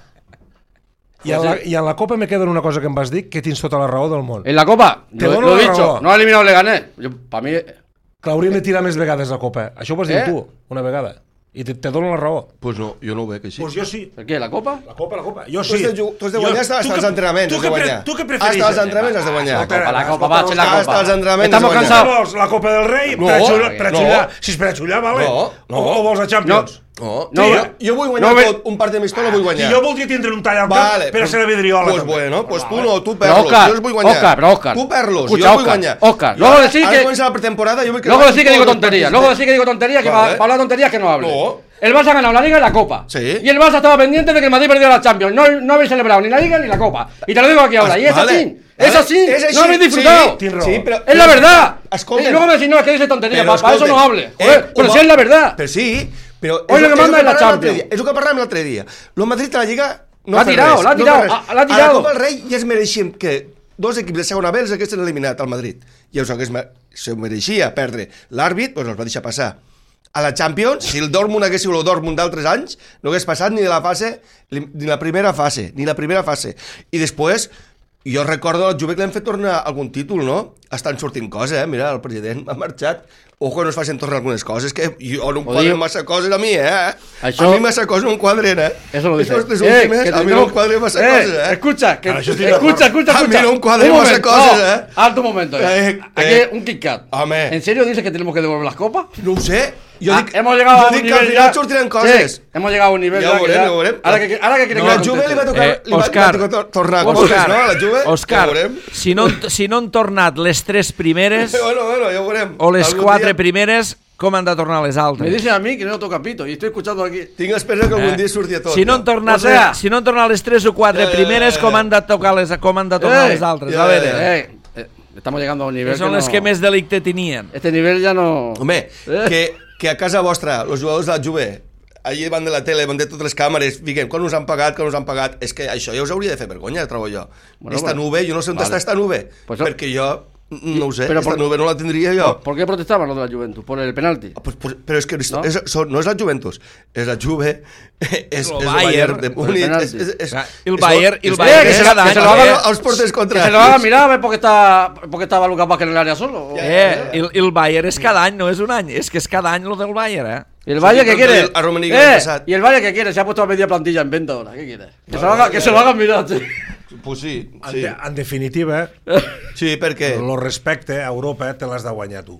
I en, la, I en la Copa me queda una cosa que em vas dir que tens tota la raó del món. En la Copa, Te lo, dono lo he la dicho, raó. no ha eliminado el Leganés. Para mí, Que hauríem de tirar més vegades la Copa. Això ho vas dir Eh? tu, una vegada. I te, te dono la raó. Pues no, jo no ho veig així. Pues jo sí. ¿el qué? ¿La Copa? La Copa, la Copa. Jo Tu has sí. de, ju- tu has de Jo- guanyar hasta, tu hasta els que- entrenaments, tu has de que pre- guanyar. tu que prefereixes? Hasta els entrenaments has de guanyar. La Copa, la Copa, escolta, va a ser la hasta Copa. els entrenaments Estamos has de Què cansados. vols? La Copa del Rei? No, per a xullar, per a no. xullar. Si és per a xullar, vale. No, no. O, o vols a Champions? No, No, jo, ve- jo vull guanyar no, ve- tot, un partit amistós lo vull I guanyar. jo voldria tindre un tall al cap Vale, per a pues- ser la vidriola. Pues també. bueno, pues tu Vale. no, tu Pero perlos, Óscar, jo els vull guanyar. Óscar, pero Óscar. Tu perlos, Escucha, jo els vull Óscar, guanyar. Óscar, I luego ara- decir ara que- comença la pretemporada, jo vull que Luego guanyi decir que digo tots els tonterías, partits. luego decir que digo tonterías, que Vale. para, para hablar tonterías que no hable. No. El Barça ha ganado la Liga y la Copa. Sí. Y el Barça estaba pendiente de que el Madrid perdiera la Champions. No, no habéis celebrado ni la Liga ni la Copa. Y te lo digo aquí ahora. Y es Vale, así. vale. Es así. És així, No habéis disfrutado. Sí, Tienes raó. sí, però, Es la verdad. Escolta. Y luego me decís, no, es que dice tonterías. Però, Para, eso no escolta, hable. eh, Joder, pero ho si va- es la verdad. Però sí, però... Hoy lo que manda és es la parlàvem Champions. l'altre dia, És el que parlàvem l'altre dia. El Madrid a la Lliga no L'ha fa tirado, res, l'ha no tirado, fa res. ah, l'ha A la tirado. Copa del Rei ja es mereixien que dos equips de segona B els haguessin eliminat al Madrid. I això que es, me- se mereixia perdre. L'àrbit pues, els va deixar passar. A la Champions, si el Dortmund hagués sigut el Dortmund d'altres anys, no hagués passat ni de la fase, ni la primera fase, ni la primera fase. I després, jo recordo al Juve que l'hem fet tornar algun títol, no? Estan sortint coses, eh? Mira, el president ha marxat. Ojo, no es facin tornar algunes coses, que jo no em quadren diu- massa coses a mi, eh? Això- A mi massa coses no em quadren, eh? Eso lo dice. Estos Eh, últimes, que a mi tenemos- no em quadren massa Eh, coses, eh? Escucha, que, Ahora, yo estoy de escucha, acuerdo. escucha, A mí escucha. no me cuadren Un más momento, cosas, no, eh. Alto un momento. Eh. Eh, Aquí eh. un Kit Kat. Home. ¿En serio dices que tenemos que devolver las copas? No ho sé. Jo Ah, dic, hemos llegado jo a un dic que nivel al final ya. sortiran coses. Sí, hemos llegado a un nivel Ja ya. ho que veurem, ya- ja ho veurem. Ahora que, ahora que quiere No, que al la Juve li va conteste. tocar, Eh, li va, Òscar. li va tocar tornar Òscar. coses, no? A la Juve. Òscar, Ja ho veurem. si no, si no han tornat les tres primeres Bueno, bueno, ja ho veurem. o les Algun quatre dia primeres, com han de tornar les Me altres? dicen a mí que no toca pito y estoy escuchando aquí. Tinc esperança que algun Eh? dia surti a tot. Si no han ja. tornat, O sea- les, si no han tornat les tres o quatre Ja, ja, ja, primeres, ja. com han de tocar les, com han de tornar Eh, les altres? ja, A veure, ja, Eh, eh, estamos llegando a un nivel que són que les no- que més delicte tenien. Este nivel ya no... Home, Eh. que, que a casa vostra, els jugadors de la Juve, allí davant de la tele, davant de totes les càmeres, diguem, quan us han pagat, quan us han pagat, és que això ja us hauria de fer vergonya, trobo jo. Bueno, esta bueno. nube, jo no sé on Vale. està esta nube, Pues, perquè jo, no ho sé, Però esta por- nube no la tindria jo. ¿Por qué protestaban los de la Juventus? ¿Por el penalti? Ah, Pues, pues, però és que No? no, és, són, no és la Juventus, és la Juve, és, és el Bayern, Bayern de per Múnich, penalti. és, és, és, El és- Bayern- el és- Bayern és- és és- cada que any, se lo hagan eh? als porters Que se lo contraris. hagan mirar a ver por qué, está, por qué estaba Lucas Vázquez en el área solo. Eh, el, el Bayern és cada any, no és un any, és que és cada any lo del Bayern, eh? ¿Y el Valle Sí, qué tanto quiere? el- a Rummenigge el Eh, pasado. ¿Y el Valle qué quiere? Se ha puesto a media plantilla en venta ahora. ¿Qué quiere? Que, se, lo haga, que se lo hagan mirar. Sí. Pues sí, En, sí. de, en definitiva, Sí, perquè... el respecte a Europa te l'has de guanyar tu.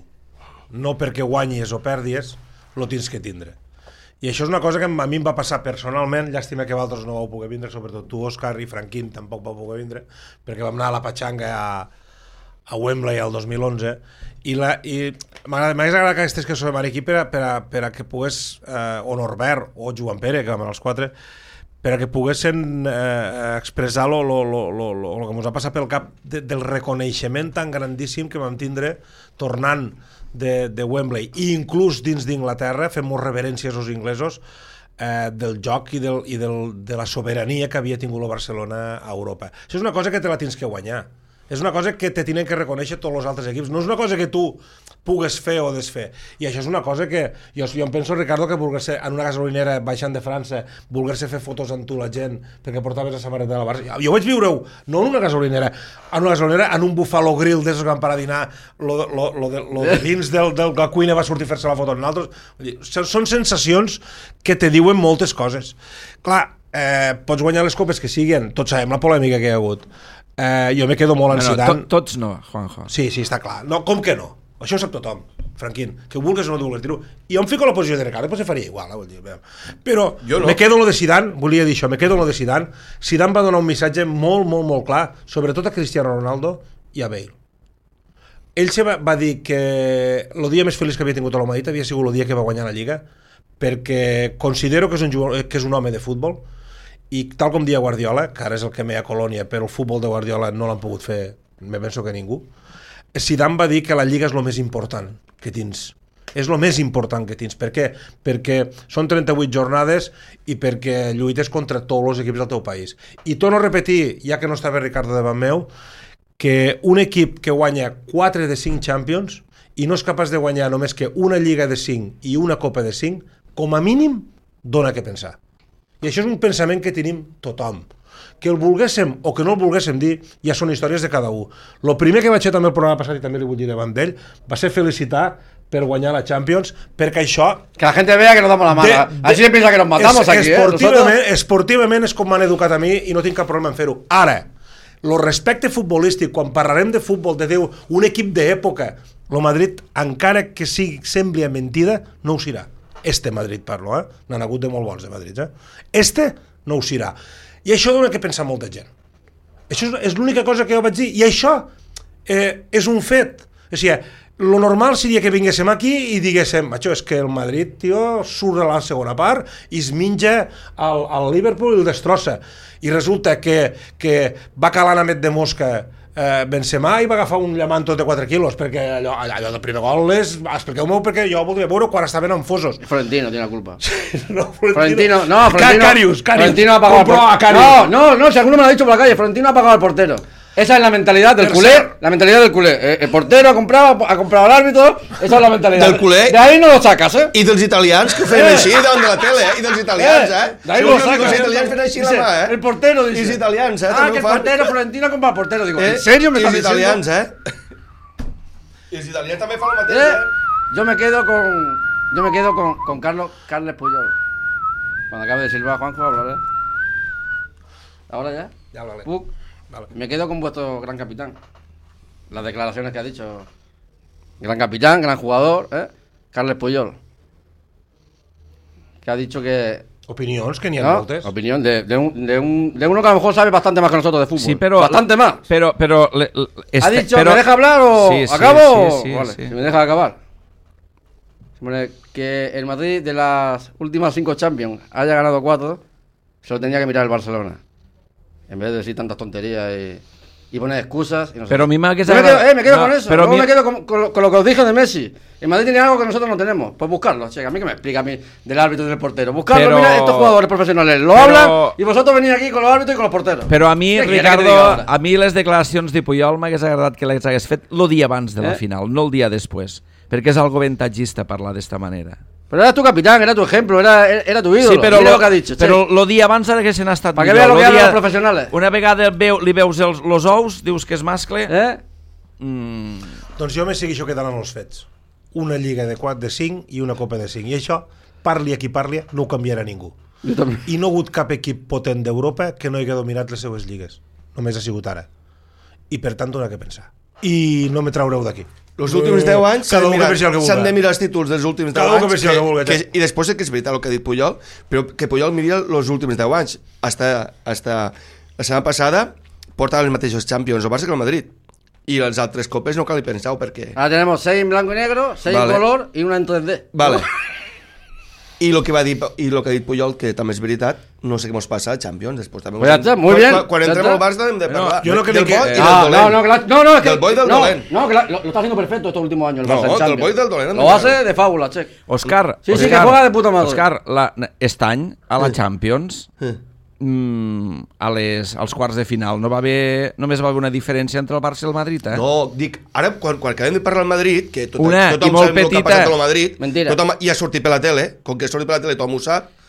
No perquè guanyis o perdis, lo tens que tindre. I això és una cosa que a mi em va passar personalment, llàstima que vosaltres no vau poder vindre, sobretot tu, Òscar, i Franquín tampoc vau poder vindre, perquè vam anar a la Pachanga a, a Wembley el dos mil onze, i, la, i m'hagués agradat que estigués que som aquí per a, per a, per a que pogués, eh, o Norbert o Joan Pere, que vam anar els quatre, per a que poguessin eh, expressar lo, lo, lo, lo, lo, lo que ens ha passat pel cap de, del reconeixement tan grandíssim que vam tindre tornant de, de Wembley, i inclús dins d'Inglaterra, fent molt reverències als inglesos eh, del joc i, del, i del, de la sobirania que havia tingut el Barcelona a Europa. Això és una cosa que te la tens que guanyar. És una cosa que te tenen que reconèixer tots els altres equips. No és una cosa que tu pugues fer o desfer. I això és una cosa que... Jo, jo em penso, Ricardo, que volguer-se en una gasolinera baixant de França, volguer-se fer fotos amb tu la gent perquè portaves la samarreta de la Barça. Jo vaig viure-ho, no en una gasolinera, en una gasolinera, en un Buffalo Grill d'esos que van parar a dinar, lo, lo, lo, de, lo de dins del, del, la cuina va sortir a fer-se la foto amb nosaltres. Vull dir, són, són sensacions que te diuen moltes coses. Clar, eh, pots guanyar les copes que siguin, tots sabem la polèmica que hi ha hagut. Eh, jo me quedo molt en no, no, Zidane. to, tots no, Juanjo. Sí, sí, està clar. No, com que no? Això ho sap tothom, Franquín. Que ho vulguis o no ho vulguis dir-ho. I jo em fico a la posició de Ricardo, després se faria igual. Eh, vull dir, però no. Me quedo en lo de Zidane, volia dir això, me quedo en lo de Zidane. Zidane va donar un missatge molt, molt, molt clar, sobretot a Cristiano Ronaldo i a Bale. Ell se va, va dir que el dia més feliç que havia tingut a l'Humanit havia sigut el dia que va guanyar la Lliga, perquè considero que és un, jugador, que és un home de futbol, i tal com dia Guardiola, que ara és el que mea Colònia, però el futbol de Guardiola no l'han pogut fer, me penso que ningú, Zidane va dir que la Lliga és el més important que tens. És el més important que tens. Per què? Perquè són trenta-vuit jornades i perquè lluites contra tots els equips del teu país. I torno a repetir, ja que no estava Ricardo davant meu, que un equip que guanya quatre de cinc Champions i no és capaç de guanyar només que una Lliga de cinc i una Copa de cinc, com a mínim, dona que pensar. I això és un pensament que tenim tothom. Que el volguéssim o que no el volguéssim dir, ja són històries de cada un. El primer que vaig fer també el programa passat, i també li vull dir davant d'ell, va ser felicitar per guanyar la Champions, perquè això... Que la gente vea que nos damos la mano. Així se piensa que nos matamos es, aquí, esportivament, eh? Esportivament és com m'han educat a mi i no tinc cap problema en fer-ho. Ara, el respecte futbolístic, quan parlarem de futbol, de Déu, un equip d'època, el Madrid, encara que sigui, sembli a mentida, no ho serà. Este Madrid parlo, eh? N'han hagut de molt bons de Madrid, eh? Este no ho serà. I això dona que pensar molta gent. Això és, és l'única cosa que jo vaig dir. I això eh, és un fet. O sigui, lo normal seria que vinguéssim aquí i diguéssim, això és que el Madrid, tio, surt a la segona part i es menja al, al Liverpool i el destrossa. I resulta que, que va calant a met de mosca eh, Benzema i va agafar un llamanto de quatre quilos, perquè allò, allò del primer gol és... Expliqueu-m'ho perquè jo voldria veure quan estaven enfosos. Florentino tiene la culpa. no, Florentino, no, Florentino, Carius, Carius. Florentino ha pagado a Carius. No, no, no, si alguno me lo ha dicho por la calle, Florentino ha pagado al portero. Esa es la mentalidad del culé, la mentalidad del culé. Eh, el portero ha comprado, ha comprado al árbitro, esa es la mentalidad. Del culé. De ahí no lo sacas, eh. I dels italians que ho feien així davant de la tele, eh? I dels italians, eh? De ahí no lo sacas. Els italians feien així la mà, eh? El portero dice. I els italians, eh? Ah, que el portero, Florentino ha comprado al portero. Digo, ¿en serio me I estás els diciendo? italians, eh? I els italians també fan el mateix, Eh, eh? Yo me quedo con, yo me quedo con, con Carlos, Carles Puyol. Cuando acabe de silbar, Juanjo, hablaré. ¿Ahora ya? Ya hablaré. Puc. Vale. Me quedo con vuestro gran capitán. Las declaraciones que ha dicho. Gran capitán, gran jugador, ¿eh? Carles Puyol. Que ha dicho que... Opinions, que n'hi ha ¿no? moltes. Opinión de, de, un, de, un, de uno que a lo mejor sabe bastante más que nosotros de fútbol. Sí, pero... Bastante más. Pero, pero... Le, le, ¿Ha este, dicho, pero, me deja hablar o sí, sí, acabo? Sí, sí, vale, sí. si me deja acabar. Que el Madrid de las últimas cinco Champions haya ganado cuatro, se lo tenía que mirar el Barcelona. En vez de decir tantas tonterías y, y poner excusas. Y no sé. Pero a mí me ha que Yo me quedo, eh, me quedo no, con eso. pero Luego mi... me quedo con, con, lo, con lo que os dije de Messi. El Madrid tiene algo que nosotros no tenemos. Pues buscarlo. Che, a mí que me explica a mí del árbitro y del portero. Buscarlo, pero... mira, estos jugadores profesionales lo pero... hablan y vosotros venís aquí con los árbitros y con los porteros. Però a mi, Ricardo, que a mi les declaracions de Puyol m'hagués agradat que les hagués fet el dia abans de la eh? final, no el dia després, perquè és algo avantatgista parlar d'esta manera. Pero era tu capitán, era tu ejemplo, era, era tu ídolo. Sí, però Mira lo, lo que ha dicho. però el dia abans haguessin estat Para que millor. vean lo que Lo hablan dia- los profesionales. Una vegada veu, li veus els, los ous, dius que és mascle... ¿Eh? Mm, Doncs jo me segueixo quedant en els fets. Una lliga de quatre de cinc i una copa de cinc. I això, parli a qui parli, no ho canviarà ningú. Jo també. I no ha hagut cap equip potent d'Europa que no hagi dominat les seues lligues. Només ha sigut ara. I per tant, dona que pensar. I no me traureu d'aquí. Els últims deu anys Cada s'han un de, que mirar, pensi el que vulgui. s'han de mirar els títols dels últims deu Cada un que anys pensi el que vulgui, que, sí. i després sé que és veritat el que ha dit Puyol, però que Puyol miri els últims deu anys. Hasta, hasta la setmana passada porta els mateixos Champions el Barça que el Madrid, i les altres copes no cal hi pensar perquè... Ahora tenemos seis en blanco y negro, seis Vale. en color y una en tres D. Vale. I el que va dir i el que ha dit Puyol, que també és veritat, no sé què ens passa a Champions, després també... Pues ja està, muy quan, bien. Quan, quan Ya entrem está. al Barça hem de No, parlar jo no del crec que- bo i del Ah, dolent. no, no, que la- no, no, es que, Del bo i del no, dolent. no, que la- lo, lo está haciendo perfecto estos últimos años. el No, Barça en del Champions. bo i del dolent hem de Lo hace parlar. de fábula, che. Òscar, Sí, sí, Òscar, que juega de puta madre. Òscar, la, aquest any, a la Champions, Eh. mm, a les, als quarts de final, no va haver, només va haver una diferència entre el Barça i el Madrid, eh? No, dic, ara quan, quan acabem de parlar del Madrid, que tot, Una, tothom i molt sap el que ha petita. passat amb el Madrid, Mentira. tothom, i ha sortit per la tele, com que ha sortit per la tele tothom ho sap,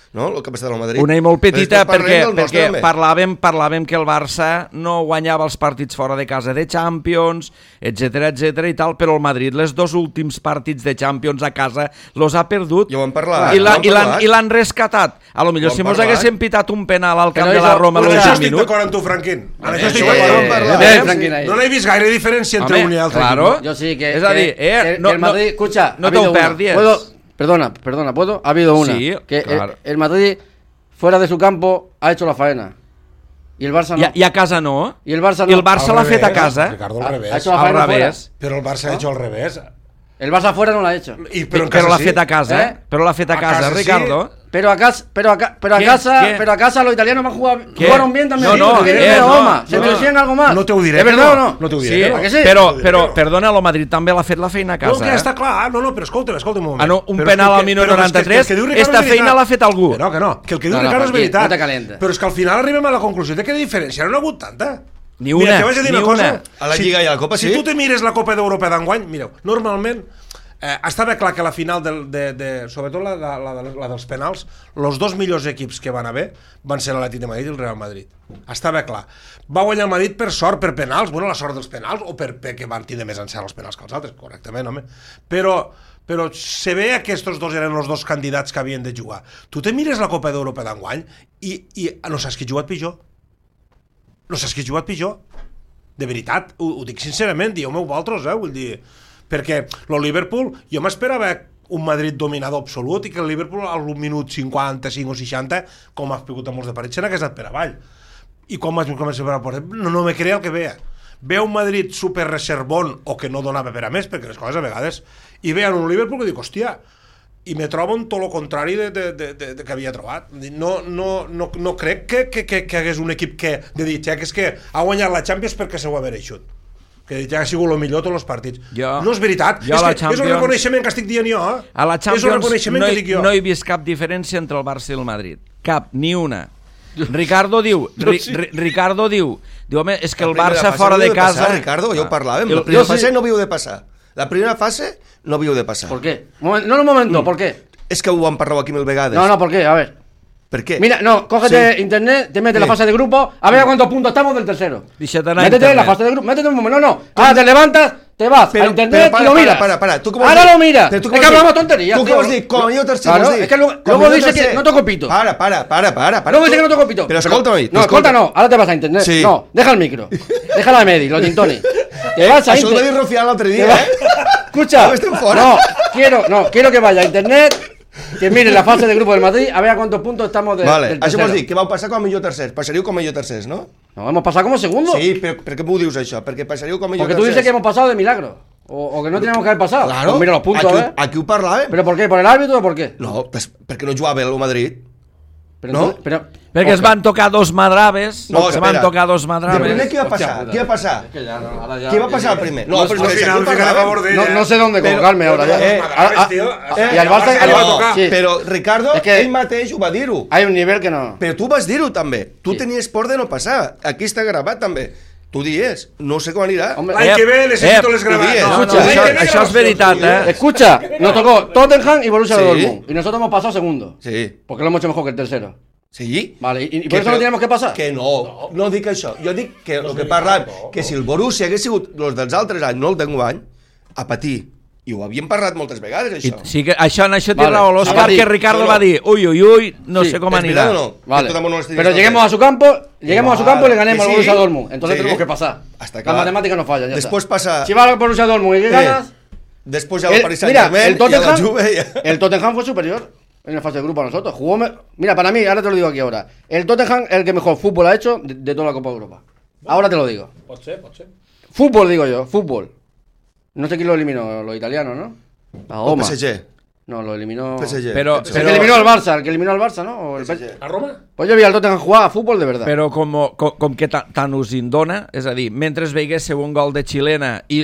no? El que passa del Madrid. Una i molt petita Però perquè, del nostre, perquè també. parlàvem, parlàvem que el Barça no guanyava els partits fora de casa de Champions, etcètera, etcètera i tal, però el Madrid les dos últims partits de Champions a casa los ha perdut Ja ho hem parlat, i ja ho la- hem i l'han parlat. i l'han rescatat. A lo millor Ho hem si mos parlat. haguessin pitat un penal al camp Però de la això- Roma a En això l'últim estic minut... d'acord amb tu, Franquín. En això estic Això d'acord ho amb hem tu. parlat. Bien, Eh? Franquín, ahí. No n'he vist gaire diferència entre Home, un i l'altre. claro. equip. Yo sí que... Es decir, que- eh, que el- no- que el Madrid, no- escucha, no ha te habido una. perdies. ¿Puedo? Perdona, perdona, ¿puedo? Ha habido una. Sí, que claro. el, el Madrid, fuera de su campo, ha hecho la faena. Y el Barça no. I, a- I a casa no. Y el Barça I no. el Barça Al l'ha fet a revés, casa. Ricardo, al Ha- revés. ha hecho la Al faena revés. Però el Barça ha hecho al revés. El Barça fuera no la ha hecho. I, però en Però casa l'ha sí. fet a casa. ¿Eh? Però l'ha fet a A casa, casa sí. Ricardo. Pero a casa, pero a, ca- pero a ¿Qué? casa, ¿Qué? pero a casa los italianos van a jugar, ¿Qué? jugaron bien también. No, Sí, no, pero tienen eh, una no, goma. ¿Se no. me decían algo más? No te ho diré ¿Es que verdad no. o no? No te ho diré Sí, que no. ¿A que sí? però, Sí, però no. perdona, el Madrid també l'ha fet la feina a No, casa. que ja eh? està clar. No, no, però escolta'm, escolta'm un moment. Ah, no, un Però és penal que- al minut però és que- noranta-tres, que el que diu Ricardo esta és veritat. feina l'ha fet algú. Que no, que no, que el que diu No, no, Ricardo és Joaquín, veritat. no te calientes. Però és que al final arribem a la conclusió de que de diferència no n'ha hagut tanta. Ni Mira, una, te vaig a dir ni una cosa. una. A la Lliga i a la Copa, si sí. tu te mires la Copa d'Europa d'enguany, mireu, normalment eh, estava clar que la final, del, de, de, sobretot la, la, la, la dels penals, els dos millors equips que van haver van ser l'Atlètic de Madrid i el Real Madrid. Estava clar. Va guanyar el Madrid per sort, per penals, bueno, la sort dels penals, o per, perquè van tindre més encert els penals que els altres, correctament, home. Però, però se veia que estos dos eren els dos candidats que havien de jugar. Tu te mires la Copa d'Europa d'enguany i, i no saps qui ha jugat pitjor. No saps qui ha jugat pitjor. De veritat, ho, ho dic sincerament, dieu-me vosaltres, eh, vull dir... Perquè el Liverpool, jo m'esperava un Madrid dominador absolut i que el Liverpool al minut cinquanta-cinc o seixanta, com ha explicat a molts de partits, se n'hagués anat per avall. I com vaig començar a veure, no, no me creia el que veia. Veia un Madrid super reservón o que no donava per a més, perquè les coses a vegades, i veien un Liverpool que dic, hòstia, i me trobo en tot el contrari de, de, de, de, de que havia trobat. No, no, no, no crec que, que, que, que hagués un equip que de dir, ja, que és que ha guanyat la Champions perquè se ho ha mereixut. Que ja ha sigut el millor tots els partits. Jo- no és veritat. jo És, a la que és un Champions- reconeixement que estic dient jo. Eh? A la és un Champions reconeixement no, que he, dic jo. no he vist cap diferència entre el Barça i el Madrid. Cap, ni una. Ricardo diu, ri, ri, Ricardo diu, diu, home, és que el La primera Barça fase fora no de havia casa... passar, Ricardo, ja ho parlàvem. La El- primera jo sí. fase no havíeu de passar. La primera fase no havíeu de passar. ¿Por qué? Momen- No, no, un momento, ¿por qué? És que ho han parlat aquí mil vegades. No, no, ¿por qué? A ver. Per què? Mira, no, cógete Sí. internet, te metes en la Sí. fase de grupo, a ver a cuántos puntos estamos del tercero. Deixa't anar a Métete en la internet. fase de grupo, métete un momento, no, no. Ahora te levantas, te vas Pero- a internet pero para, y lo para, miras. para, para, ¿tú cómo has Ahora dit? lo miras. Pero tú Es cómo que has hablamos dit? tonterías. ¿Tú tío. cómo has dit? Com jo tercer, Claro, has dit? es que luego, Com luego jo dice tercer. que no toco pito. Para, para, para, para. para. Luego dice que no toco pito. Pero escolta-me. No, escolta no, ahora te vas a internet. Sí. No, deja el micro. Déjala de Medi, los tintones. Te vas a Això ho va dir internet. Rufián l'altre Te dia, vas- eh? Escucha, Ah, estem fora. no, quiero, no, quiero que vaya a internet, que mire la fase de grupo del Madrid, a ver a cuántos puntos estamos de, Vale, del això tercero. vols dir que vau passar com a millor tercers. Passaríeu com a millor tercers, no? No, hemos pasado como segundo. Sí, però per què m'ho dius això? Perquè passaríeu com a millor Porque tú tercers. dices que hemos pasado de milagro. O, o que no teníamos que haber pasado. Claro. Pues mira los puntos, aquí, ¿eh? Aquí ho parlàvem. ¿Pero por qué? ¿Por el árbitro o por qué? No, pues, perquè no jugava el Madrid. Pero ¿no? entonces- pero, Perquè es van tocar dos madraves, No, no, se van espera. tocar dos El primer madraves. què va passar? Què va passar? Es que ya, no, ahora ya- Què va passar el primer? No, però al és que final aquí ho ficarà a parlàvem. favor d'ell. No, no sé dónde Pero- colgarme ahora ya. Eh, Ah, ah, tío, ah, eh, y al Barça, Barça al li va Barça- tocar. sí. Però Ricardo, És que- ell mateix ho va dir-ho. Hay un nivel que no. Però tu vas dir-ho també. Tu Sí. tenies por de no passar. Aquí està gravat també. Tu dies, no sé com anirà. Hombre, L'any que ve necessito Ep, les gravades. ep, No, no, Escucha, això, l'any que ve això és gravacions, veritat, tu, eh? Escucha, nos tocó Tottenham y Borussia Sí. Dortmund. Y nosotros hemos pasado segundo. Sí. Porque lo hemos hecho mejor que el tercero. Sí? Vale, y, y por Que eso no però- teníamos que pasar. Que no, no dic això. Jo dic que el que parlem, que si el Borussia hagués sigut els dels altres anys, no el d'enguany, a patir. I ho havíem parlat moltes vegades, I, això. sí que això, en això té Vale. raó l'Òscar, Va dir, que Ricardo no, no. va dir, ui, ui, ui, no Sí, sé com ¿Es anirà. verdad o no? Vale. Que tothom no estigui Pero escoltant. lleguemos a su campo, lleguemos a su campo y le ganemos Que al sí. Borussia Dortmund. Entonces Sí. tenemos que pasar. Hasta Las clar. matemáticas no fallan. Ya Después está. pasa- Si vas al Borussia Dortmund y que Eh, ganas. Després ja el- el Paris mira, Saint-Germain el i a la Tottenham, Juve. ja- el Tottenham fue superior en la fase de grupo a nosotros. Jugó me- mira, para mí, ahora te lo digo aquí ahora. El Tottenham es el que mejor fútbol ha hecho de, de toda la Copa de Europa. Ahora te lo digo. Pot ser, pot ser. Fútbol, digo yo, fútbol. No sé quién lo eliminó, los italianos, ¿no? La O Goma. P S G. No, lo eliminó. P S G. Pero- El pero- que eliminó al Barça, el que eliminó al Barça, ¿no? O el P S G. A Roma? Pues yo vi al Tottenham jugar a fútbol de verdad. Però com, com, com que ta- tant us en dona, és a dir, mentre veiguéssiu un gol de xilena i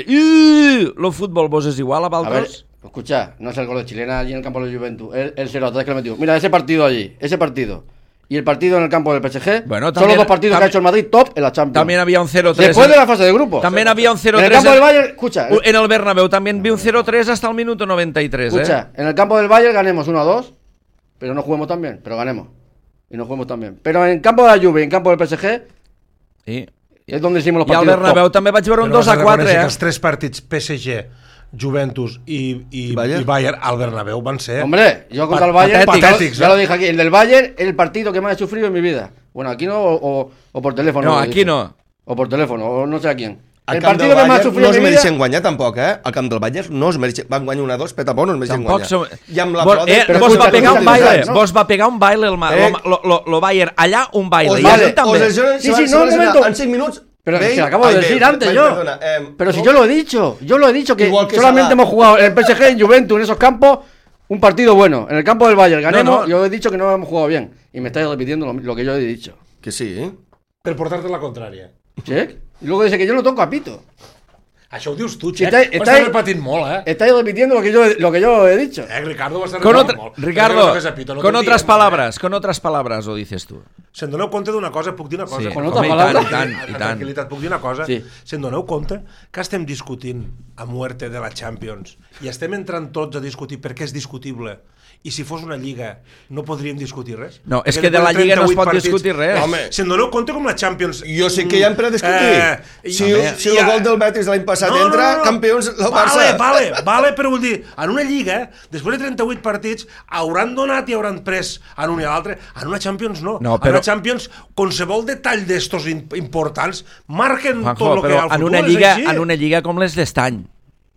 el futbol vos és igual a A ver, vosaltres? escucha, no es el gol de Chilena allí en el campo de la Juventus, el, el cero a tres que le metió. Mira, ese partido allí, ese partido. Y el partido en el campo del P S G. Bueno, son también- los dos partidos que también- ha hecho el Madrid top en la Champions. También había un cero tres. Después de la fase de grupo. También había un cero En el tres. campo del Bayern, escucha, En el Bernabéu también vi un cero tres hasta el minuto noventa y tres, escucha, ¿eh? en el campo del Bayern ganemos uno a dos. pero no juguemos tan bien, pero ganemos. Y no juguemos tan bien. Pero en campo de la Juve y en campo del P S G Sí. és on hicimos los I al partidos. Bernabéu també vaig veure un dos a quatre, eh? Que els tres partits P S G, Juventus i, i, I Bayern? i Bayern al Bernabéu van ser... Hombre, yo contra el Pat- Bayern, patètics, ya ¿eh? lo dije aquí, el del Bayern, el partido que más he sufrido en mi vida. Bueno, aquí no, o, o, o por teléfono. No, lo aquí dije. no. O por teléfono, o no sé a quién. Al El camp partido del que más he Bayern sufrido no es en mi vida... mereixen guanyar tampoc, eh? Al camp del Bayern no es mereixen... Van guanyar una dos, però tampoc no es mereixen Tampoc guanyar. som... I amb la Vos, flota... eh, però vos va escolta, pegar un escolta, baile, no? vos va pegar un baile el, ma- Eh. lo, lo, lo Bayern, allà un baile, Os i vale, allí també. os lesionen, Sí, se sí, van- se no, van un lesionar momento. en cinc minuts... Pero Bale, si lo acabo de ay, decir Bale, antes Bale, yo. perdona, eh, Pero si ¿cómo? yo lo he dicho, yo lo he dicho que Igual que solamente Salah. hemos jugado en el P S G y en Juventus en esos campos un partido bueno. En el campo del Bayern ganemos, No, no. yo he dicho que no hemos jugado bien. Y me estáis repitiendo lo, lo que yo he dicho. Que sí, eh? Per portar-te la contrària. ¿Sí? Y luego dice que yo no toco a pito. Això ho dius tu, Si Xec. està- Vas està- estar repetint molt, eh? Estáis repitiendo lo que yo, lo que yo he dicho. Eh, Ricardo va estar Con repetint otra, molt. Ricardo, Perquè no toques a pito, no con te otras diem, palabras, con otras palabras lo dices tú. Eh? Se'n doneu compte d'una cosa, puc dir una cosa? Sí, Con home, otras i tant, palabras. i tant, i tant. Tranquil·litat, puc dir una cosa? Sí. Se'n doneu compte que estem discutint a muerte de la Champions i estem entrant tots a discutir per què és discutible i si fos una lliga no podríem discutir res? No, és Perquè que de la després lliga no es trenta-vuit pot partits- discutir res. Home, Se'n doneu compte com la Champions... jo sé que hi ha per a discutir. Eh, si home, si el ja- gol del Betis l'any passat No, no, entra, no, no. campions el Vale, Barça. vale, vale, però vull dir, en una lliga, després de trenta-vuit partits, hauran donat i hauran pres en un i a l'altre. En una Champions no. No, En però- una Champions, qualsevol detall d'estos in- importants marquen Juanjo, tot el que però al en futbol una és lliga, així. en una lliga com les d'estany.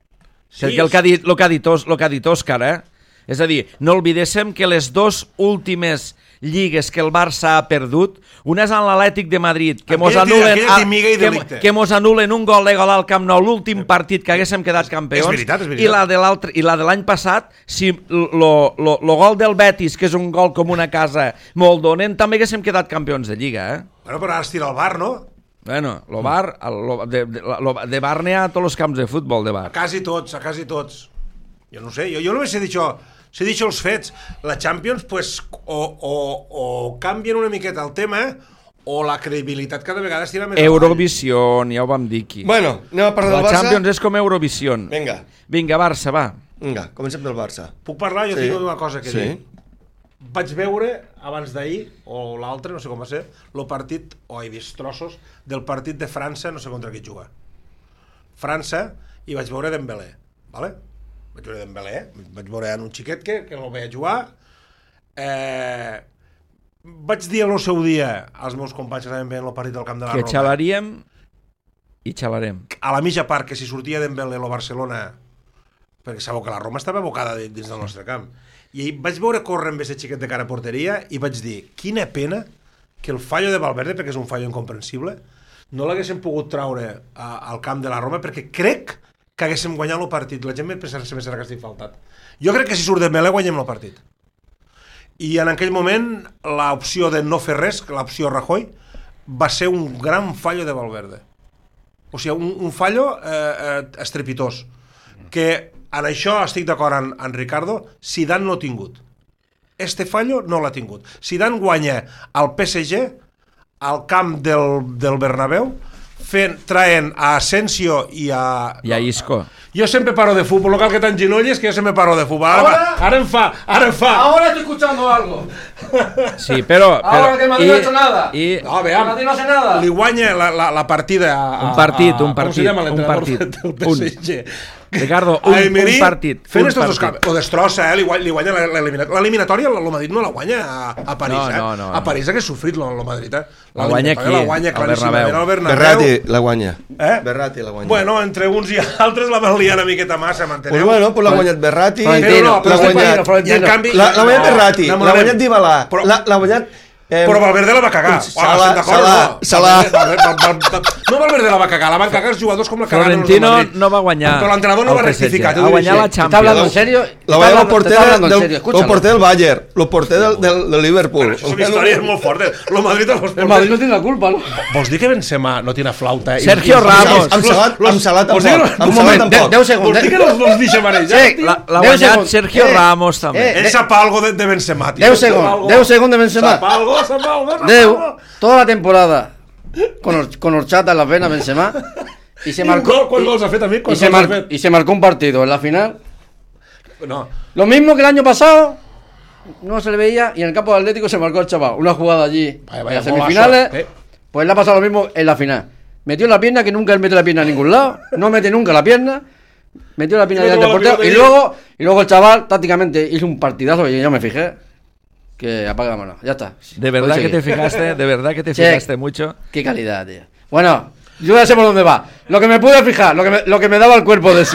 Sí, Perquè el que ha dit, el que ha dit, Os- el que ha dit Òscar, eh? És a dir, no oblidéssim que les dos últimes lligues que el Barça ha perdut, una és en l'Atlètic de Madrid, que mos Aquella- anulen, aquella a- timiga i que, delicte. que mos anulen un gol de gol al Camp Nou, l'últim partit que haguéssim quedat campions, És veritat, és veritat. i la de l'altre i la de l'any passat, si lo, lo, lo gol del Betis, que és un gol com una casa, molt donen, també haguéssim quedat campions de Lliga, eh? Bueno, però ara es tira al bar, no? Bueno, lo bar, el, lo, de, de, lo, de bar n'hi ha a tots els camps de futbol, de bar. A quasi tots, a quasi tots. Jo no sé, jo, jo només he dit això, he dit els fets. La Champions, pues, o, o, o canvien una miqueta el tema, o la credibilitat cada vegada es tira més avall. Eurovision, ja ho vam dir aquí. Bueno, anem a parlar La del Barça. Champions és com Eurovision. Vinga, Vinga, Barça, va. vinga, comencem del Barça. Puc parlar? Jo Sí. tinc una cosa que Sí. dir. Vaig veure, abans d'ahir, o l'altre, no sé com va ser, el partit, o he vist trossos, del partit de França, no sé contra qui juga. França, i vaig veure Dembélé, ¿vale? Vaig veure Dembélé, vaig veure en un xiquet que, que el veia jugar. Eh, vaig dir en el seu dia als meus companys que estaven veient el partit del camp de la Que Roma, xalaríem i xalarem. a la mitja part, que si sortia Dembélé a Barcelona, perquè sabeu que la Roma estava abocada dins del nostre camp, i vaig veure córrer amb aquest xiquet de cara a porteria i vaig dir, quina pena que el fallo de Valverde, perquè és un fallo incomprensible, no l'haguéssim pogut traure a, al camp de la Roma, perquè crec que haguéssim guanyat el partit. La gent pensarà que serà que estic faltat. Jo crec que si surt Dembélé guanyem el partit. I en aquell moment l'opció de no fer res, l'opció Rajoy, va ser un gran fallo de Valverde. O sigui, un, un fallo eh, eh, estrepitós. Que en això estic d'acord amb, amb Ricardo, Zidane no ha tingut. Este fallo no l'ha tingut. Zidane guanya al P S G al camp del, del Bernabéu, fent, traient a Asensio i a... I a Isco. Jo sempre paro de futbol, no cal que t'enginolles, que jo sempre paro de futbol. Ara, Ahora- ara em fa, ara em fa. Ahora estoy escuchando algo. Sí, però... Ahora però que Madrid no ha hecho nada. I, No, veam, Madrid no hace nada. li guanya la, la, la partida a, a, Un partit, a, un com se partit, llama un l'entrenador partit. del P S G. Ricardo, un, A Emery, un partit. fent un estos dos partit. camps. Lo destrossa, eh? Li guanya, li guanya l'eliminatòria. L'eliminatòria el Madrid no la guanya a, a París, No, eh? no, no, a no. París hagués sofrit el Madrid, eh? La guanya aquí, La guanya al claríssimament Bernabéu. al Bernabéu. Berratti la guanya. Eh? Berratti la guanya. Bueno, entre uns i altres la van liar una miqueta massa, pues m'enteneu? bueno, pues l'ha guanyat Berratti. Florentino, Però no, però l'ha estic guanyat. veient, Florentino. I en canvi... L'ha l'ha guanyat no, Berratti, no, l'ha guanyat Dybala, Però- l'ha l'ha guanyat... Eh, Però Valverde la va cagar. Salah, Home, estem d'acord, Salah, no? Salah. Valverde- Valverde- Valverde- No Valverde la va cagar, la van cagar els jugadors com la cagaven els de Florentino Madrid. no va guanyar. Però l'entrenador no el va P S G. rectificar, t'ho Va dic guanyar així. la ¿Está hablando en Champions. serio? La Está guanya el hablando- porter te está hablando del, en serio, el escúchalo. porter del Bayern, el porter del, del, del Liverpool. Això són històries molt fortes. Lo Madrid els El Madrid no tiene la culpa, ¿no? Vols dir que Benzema no tiene flauta? I- Sergio i- Ramos. Amb Salat, amb Salat Vols dir que- tampoc. Amb un Salat moment, tampoc. deu segons. Vols dir que no els- no els deixa marejar? Sí, tio? L'ha l'ha Deu guanyat segons. Sergio Eh, Ramos, també. eh, Ell sap algo de, de Benzema, tio. deu Sap segundos, algo. deu segundos de Benzema. Sap algo, sap algo, sap Deu, algo. toda la temporada con, hor- con horchata en las venas Benzema y se I un marcó gol, quants y- gols ha fet, amic? y Quants se, gols ha mar- fet? y se marcó un partido en la final. No. Lo mismo que el año pasado no se le veía y en el campo de Atlético se marcó el chaval. Una jugada allí Vaya, en vaya las semifinales, golazo, eh. pues le ha pasado lo mismo en la final. Metió la pierna, que nunca él mete la pierna a ningún lado, no mete nunca la pierna, metió la pierna Y delante del luego la portero y pierna de luego, y luego el chaval tácticamente hizo un partidazo y yo me fijé que apaga la mano, ya está. De verdad Puedes que te seguir. fijaste, de verdad que te Sí. fijaste mucho. Qué calidad, tío. Bueno, yo ya sé por dónde va. Lo que me pude fijar, lo que me, lo que me daba el cuerpo de sí.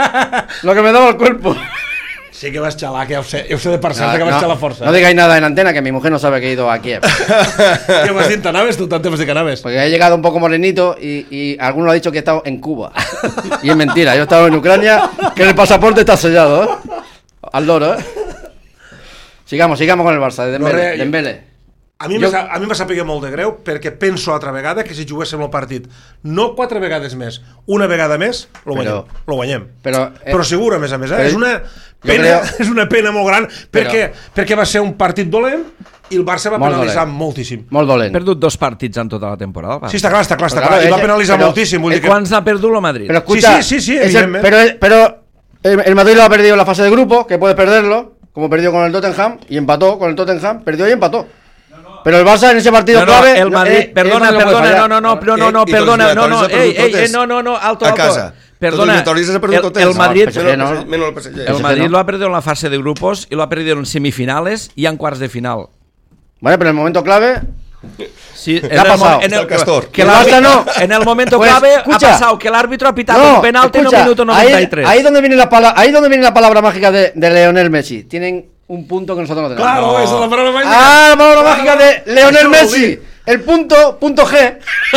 Lo que me daba el cuerpo. Sí que vas xalar, que ja ho sé, ja ho sé de per cert, No, que vas no, xalar força. no digáis nada en antena, que mi mujer no sabe que he ido a Kiev. Què m'has dit, t'anaves tu? Tant temps de que anaves? Porque he llegado un poco morenito y, y alguno ha dicho que he estado en Cuba. Y es mentira, yo he estado en Ucrania, que el pasaporte está sellado, ¿eh? Al loro, ¿eh? Sigamos, sigamos con el Barça, de Dembélé. No, re, Dembélé. A mi, Jo- jo... a mi em va saber molt de greu perquè penso altra vegada que si juguéssim el partit no quatre vegades més, una vegada més, lo guanyem. Però- Lo guanyem. però, eh, però segur, a més a més, eh? però és, una jo pena, creo- és una pena molt gran perquè, perquè va ser un partit dolent i el Barça va Molt penalitzar dolent. moltíssim. Molt Ha dolent. perdut dos partits en tota la temporada. el Barça. Sí, està clar, està clar, està Però clar. claro, I va ese- penalitzar però- moltíssim. Vull Eh, dir que... Quants ha perdut el Madrid? Pero escucha, Sí, sí, sí, sí, es el- evidentemente. pero, pero el, el Madrid lo ha perdido en la fase de grupo, que puede perderlo, como perdió con el Tottenham, y empató con el Tottenham, perdió y empató. Pero el Barça en ese partido No, no, clave... el Madrid, eh, perdona, eso no lo puede perdona, fallar. no, no, no, no, no, no, I- i perdona, no, no, tots els ei, ei, totes. ei, no, no, no, alto, A alto. casa. Perdona, Todos los se perdido el, totes. el Madrid, No, el P S G no. Menos el P S G. el P S G Madrid no. lo ha perdido en la fase de grupos y lo ha perdido en semifinales y en cuartos de final. Vale, pero en el momento clave... Sí, ha pasado? En el, El Castor. que El el Barça no. En el momento Pues, clave escucha. ha pasado que el árbitro ha pitado un penalti en escucha, el minuto noventa y tres. Ahí, ahí, donde viene la pala- ahí donde viene la palabra mágica de, de Leonel Messi. Tienen un punto que nosotros no tenemos. Claro, No. esa es la palabra mágica. Ah, la palabra Claro. mágica de Leonel Això ho Messi. dic. El punto, punto G.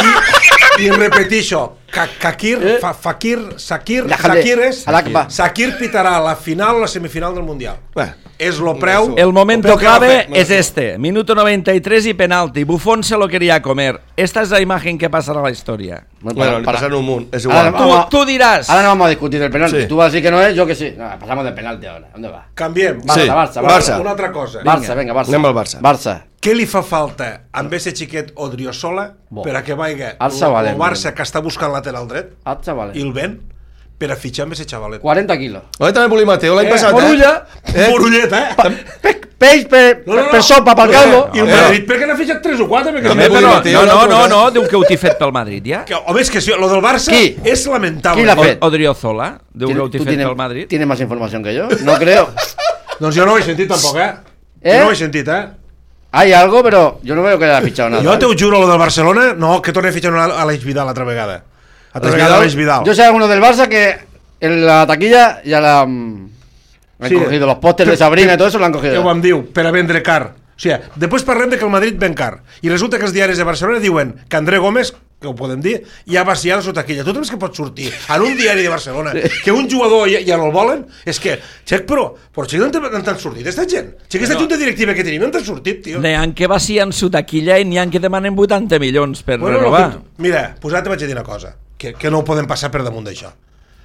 I repetixo, Ka- Kakir, Eh? fa, Fakir, Sakir, Déjale. Sakir és... Al-Akbar. Sakir pitarà la final o la semifinal del Mundial. Bé. És lo preu... El momento lo preu que va clave fer. es este, minuto noventa y tres y penalti. Buffon se lo quería comer. Esta es la imagen que pasará a la historia. Bueno, li passaran un munt, és Ahora, igual. Tú, Vamos a- tú dirás. Ahora no vamos a discutir del penalti. Sí. Tú vas a decir que no es, yo que sí. No, pasamos del penalti ahora. ¿Dónde va? Canviem. Barça, Sí. Barça, Una, Barça. Barça. una altra cosa. Barça, venga, Barça. Anem al Barça. Barça. Què li fa falta amb ese xiquet Odriozola Bo. per a que vagi el, Al Sabadell, el Barça que està buscant lateral dret Ah, chavales. i el ven per a fitxar amb ese xavalet? cuarenta kilos. Oi, també volia Mateo l'any Eh, passat, Morulla. eh? Morullet, eh? Pe- Peix per, No, no, no. per sopa, pel Eh, caldo. I el No, Madrid, per què n'ha fitxat tres o quatre? Perquè També Eh, no, volia però, Mateo, no, no, l'altre, no, eh? no, diu que ho t'he fet pel Madrid, ja. que, home, és que si, lo del Barça Qui? és lamentable. Qui l'ha fet? Odriozola, diu que ho t'he ¿Tú fet tienes, pel Madrid. tienes más información que yo? No creo. Doncs jo no ho he sentit tampoc, eh? Eh? Jo no ho he sentit, eh? Hay algo, pero yo no veo que le haya fichado nada. Jo ¿eh? te ho juro, lo del Barcelona, no, que torni a fitxar a l'Aleix Vidal altra vegada. Altra Aleix vegada Vidal? l'Aleix Vidal. Yo sé alguno del Barça que en la taquilla ya la mm, han Sí. cogido los pósters de Que- Sabrina que- y todo eso lo han Que cogido. ho vam dir, per a vendre car. O sigui, després parlem de que el Madrid ven car. I resulta que els diaris de Barcelona diuen que André Gómez, que ho podem dir, ja va vaciar la sua taquilla. Tu tens que pot sortir en un diari de Barcelona que un jugador ja, ja no el volen? És que, xec, però, però xec, no t'han sortit esta gent? Xec, aquesta junta directiva que tenim no t'han sortit, tio. N'hi ha que vacien su taquilla i n'hi ha que demanen vuitanta milions per Bueno, renovar. lo que- mira, pues ara te vaig a dir una cosa, que, que no ho podem passar per damunt d'això.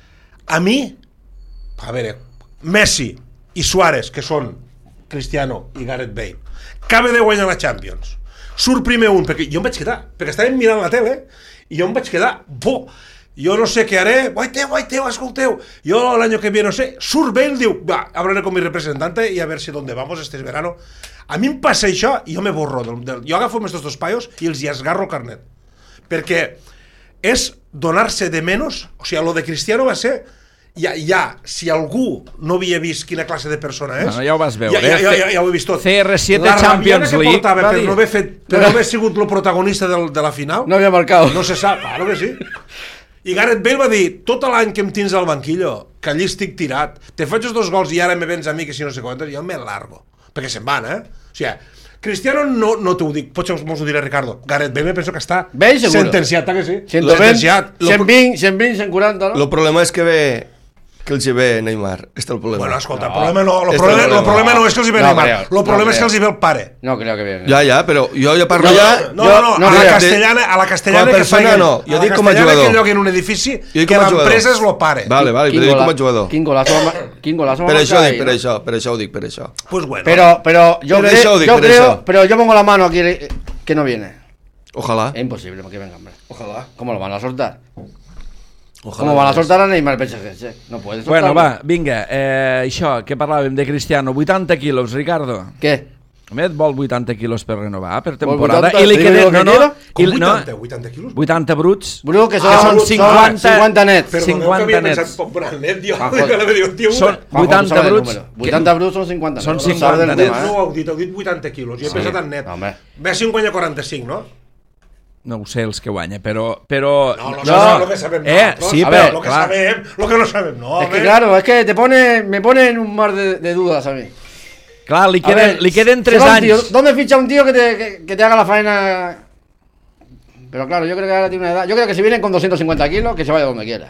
A mi, a veure, Messi i Suárez, que són Cristiano i Gareth Bale, acaba de guanyar la Champions. Surt primer un, perquè jo em vaig quedar, perquè estàvem mirant la tele, i jo em vaig quedar, bo, jo no sé què haré, guaiteu, guaiteu, escolteu, jo l'any que viene no sé, surt Bale, diu, va, hablaré con mi representante y a ver si dónde vamos este verano. A mi em passa això i jo me borro. Del, del, jo agafo estos dos paios i els hi esgarro el carnet. Perquè és donar-se de menys, o sigui, lo de Cristiano va ser, ja, ja, si algú no havia vist quina classe de persona és, Bueno, ja ho vas veure, ja, ja, eh? ja, ja, ja ho he vist tot. C R siete La rabiona Champions que League, portava va per dir. no haver, fet, per no haver sigut el protagonista del, de la final, No había marcado. no se sap, claro que sí. I Gareth Bale va dir, tot l'any que em tens al banquillo, que allí estic tirat, te faig els dos gols i ara me vens a mi, que si no sé quantes, jo me largo. Perquè se'n van, eh? O sigui, Cristiano no, no t'ho dic, potser mos ho dirà Ricardo. Gareth Bale me penso que està Bale seguro. sentenciat, eh, que sí? ciento veinte, Sentenciat. Lo- cent vint, cent vint, cent quaranta, ¿no? El problema és que ve que els hi ve Neymar. Este és el problema. Bueno, escolta, No. el problema no, lo Este problema, no, lo problema no és que els hi ve no Neymar, creo, el no problema és que creo. els hi ve el pare. No creo que bien. Ja, ja, però jo ja parlo No, ja... No, Jo- no, no, no a la creo. castellana, a la castellana Com a que persona, faiguen- no. a Jo la dic com a castellana jugador. que lloguin un edifici Jo dic que com a jugador. l'empresa és lo pare. Vale, vale, però Quin dic com a gola- jugador. Quin golazo, va ma- quin golazo va Per a això marcar dic, ahí, per ¿no? això, per això ho dic, per això. Pues bueno. Pero, pero yo, Per cre- això ho dic, yo per creo, això. pero yo pongo la mano aquí eh, que no viene. Ojalà. Es imposible que venga, hombre. Ojalà. ¿Cómo lo van a soltar? Com van a soltar a Neymar el P S G, che. No puede soltarlo. Bueno, va, vinga, eh, això, que parlàvem de Cristiano, vuitanta quilos, Ricardo. Què? Met vol vuitanta quilos per renovar, per Vol temporada, vuitanta, i li te digo queden, lo que no, no, quiero. i, Com no, vuitanta? vuitanta quilos? vuitanta bruts. Bru, que Ah, son, són cinquanta. son cinquanta nets. Perdoneu cinquanta que havia nets. pensat poc per al net, tio. Ah, joder. Que l'havia dit, tio, Són Juanjo, vuitanta tú sabes el bruts. número. vuitanta bruts són cinquanta. Són no sabes cinquanta del nets. tema, No eh? ho heu dit, heu dit vuitanta quilos. Jo he pensat en net. No, home. Messi un guanya quaranta-cinc, no? No ho sé els que guanya, però... però No, no, No. no, lo que sabem Eh, nosotros. sí, A però, ver, lo que clar. sabem, lo que no sabem, no, Es que home. claro, es que te pone, me pone en un mar de, de dudas a mí. Clar, li A queden, ver, li queden se tres va un tío, anys. ¿Dónde ficha un tío que te, que, que te haga la faena? Pero claro, yo creo que ahora tiene una edad. Yo creo que si vienen con doscientos cincuenta kilos, que se vaya donde quiera.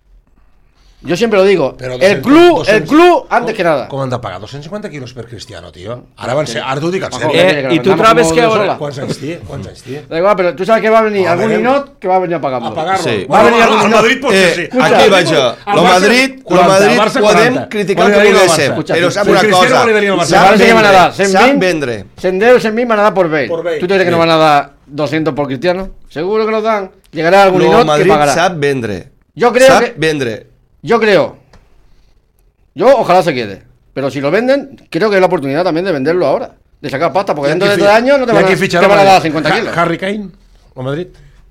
Yo siempre lo digo. Però el doscientos, club, el doscientos, club, antes com- que nada. Com han de pagar? dos cents cinquanta quilos per Cristiano, tio. Ara van ser... Ara t'ho dic en Ojo, sèrio. Eh, que i tu vendamos trobes como que de ahora- sola. Quants anys té? Quants anys té? Da igual, pero tú sabes que va a venir A algún ver, ninot que va a venir a pagarlo. A pagar-lo. Sí. Bueno, Va venir al, algun al ninot. Madrid potser Eh, sí. aquí vaig jo. Al Lo Barça, Madrid, lo quaranta, Madrid al Barça, podem quaranta. criticar Vol el que dir-li al vulguem, Barça. Escucha, però sí, sap sí, una Cristiano cosa, vol dir-li al Barça. sap Parece que van a dar vendre, cent sap mil. vendre. Sendero, cien mil van a dar por Bale. Por Bale. ¿Tú te crees que Sí. nos van a dar doscientos por Cristiano? Seguro que nos dan. Llegará algún Lo ninot que Madrid pagará. sap vendre. Yo creo Sap que- vendre. Yo creo. Yo ojalá se quede. Pero si lo venden, creo que es la oportunidad también de venderlo ahora. De sacar pasta, porque dentro de tres años no te van a, te van a dar cincuenta kilos. Harry Kane, o Madrid.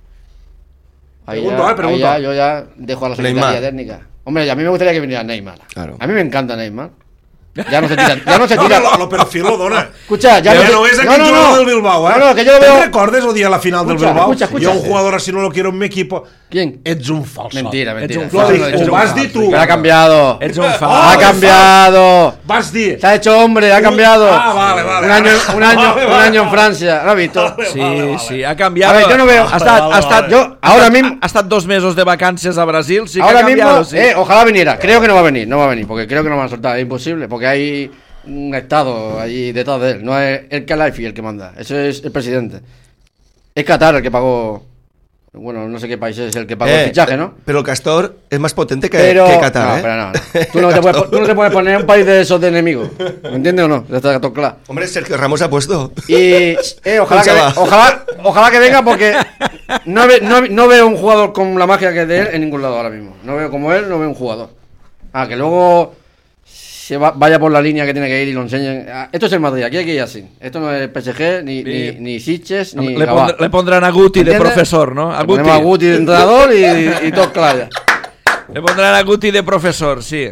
Ahí Pregunto, ya, eh, pregunto. ahí ya, yo ya dejo a la secretaría Neymar. técnica. Hombre, y a mí me gustaría que viniera Neymar. Claro. A mí me encanta Neymar. Ya no se tira. Ya no se No, tira. no, no, però Phil lo dona. Escucha, ya Ja no, no se- és no, aquell no, jugador no. del Bilbao, eh? No, no, que yo lo ¿Te veo. recordes el día de la final del Escucha, Bilbao? escucha, escucha. Yo un jugador así no lo quiero en mi equipo. ¿Quién? Ets un falso. Mentira, mentira. un Eso falso, lo he ets dicho. un Ho vas dir tu. Pero ha cambiado. Ets un Oh, fa. Ha cambiado. Vas dir. Se ha hecho hombre, ha cambiado. Ah, vale, vale. Un año, un año, Vale, un vale. año en Francia. ¿Lo has visto? Sí, sí, ha canviat. A ver, yo no veo- Ha estat, Vale, ha estat, vale. Yo, ahora ha estat- mismo- Ha estat dos mesos de vacances a Brasil, sí que Ahora ha cambiado, mismo, sí. eh, ojalá viniera. Creo que no va a venir, no va a venir, porque creo que no van a soltar. Es imposible, porque hay un estado allí detrás de él. No es el Khalifi el que manda, eso es el presidente. Es Qatar el que pagó. Bueno, no sé qué país es el que pagó Eh, el fichaje, ¿no? Pero el Castor es más potente que, Pero. que Qatar, no, ¿eh? pero no, no. Tú, no te puedes, tú no te puedes poner en un país de esos de enemigos. ¿Me entiendes o no? Ya está todo claro. Hombre, Sergio Ramos ha puesto. Y eh, ojalá, que, Escucha, ve- va. ojalá, ojalá que venga porque no, ve- no, no veo un jugador con la magia que es de él en ningún lado ahora mismo. No veo como él, no veo un jugador. Ah, que luego se va- vaya por la línea que tiene que ir y lo enseñen. Ah, esto es el Madrid, aquí hay que ir así. Esto no es P S G, ni, ni, ni Sitges, ni Le, Gavà. pondr- le pondran a Guti de ¿Entiendes? profesor, ¿no? A Le Guti. ponemos a Guti de entrenador y, y todo claro. Le pondran a Guti de profesor, sí.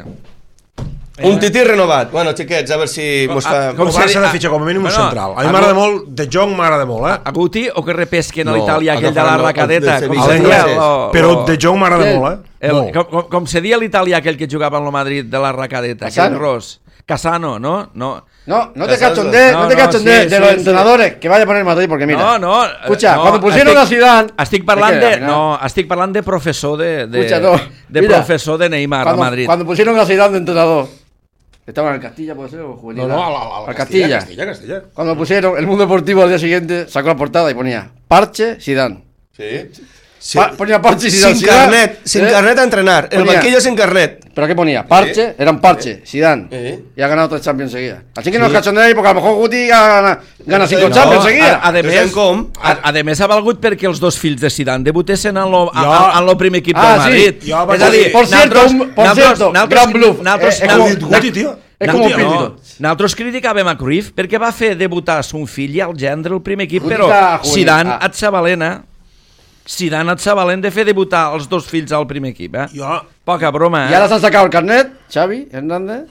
Un tití renovat. Bueno, xiquets, a veure si mos fa... com El seria- Barça ha de fitxar com a mínim un Bueno, central. A mi a m'agrada Gu- molt, De Jong m'agrada molt, eh? A Guti o que repesquen a No, l'Itàlia aquell de la agafaran el- racadeta? el de Com Sevilla, seria? francès. Lo- Però lo- De Jong m'agrada Sí. molt, eh? el, Molt. com, com, com seria l'italià aquell que jugava en el Madrid de la racadeta? Aquell Casano. ros. Casano, ¿no? No. No, no te Casado. cachondees, no, No, te no, cachondees sí, de sí, los sí. entrenadores que vaya a poner el Madrid porque mira. No, no. Escucha, no, cuando pusieron estic- a Zidane. Estic parlant es que, de, al final- no, estic parlant de professor de, de, Escucha, no. de Mira, professor de Neymar cuando, a Madrid. Cuando pusieron a Zidane de entrenador. Estaba en el Castilla, puede ser, o juvenil. No, no, a la, a la Al Castilla, Castilla. Castilla, Castilla. Cuando pusieron el Mundo Deportivo al día siguiente, sacó la portada y ponía Parche Zidane. Sí. Sí. Pa- ponía Parche Zidane. Sin Zidane, carnet, sin ¿eh? carnet a entrenar. El Ponía- banquillo sin carnet. ¿Pero qué ponía? Parche, eran Parche, Zidane. Eh. Y ha ganado tres Champions seguidas. Así que no os cachondeéis porque a lo mejor Guti gana, gana cinco No, Champions a, seguidas. a, a, No més, sabem com. a, a més ha valgut perquè els dos fills de Zidane debutessin en lo, a, Jo- a, en lo primer equip Ah, del Madrid. sí. Jo vaig És a dir, dir- Por cierto, nosaltres- un- por nosaltres- cierto, nosaltres- gran bluff. nosaltres- Eh, es Heu como- dit Guti, tio? Es como un no, píldito. nosaltres criticàvem a Cruyff perquè va fer debutar son fill i el gendre al primer equip, Guti però està juvenil. Zidane Ah. et s'avalent, Zidane et s'avalent de fer debutar els dos fills al primer equip, eh? Jo, Poca broma, Y eh? ahora se han sacado el carnet, Xavi Hernández.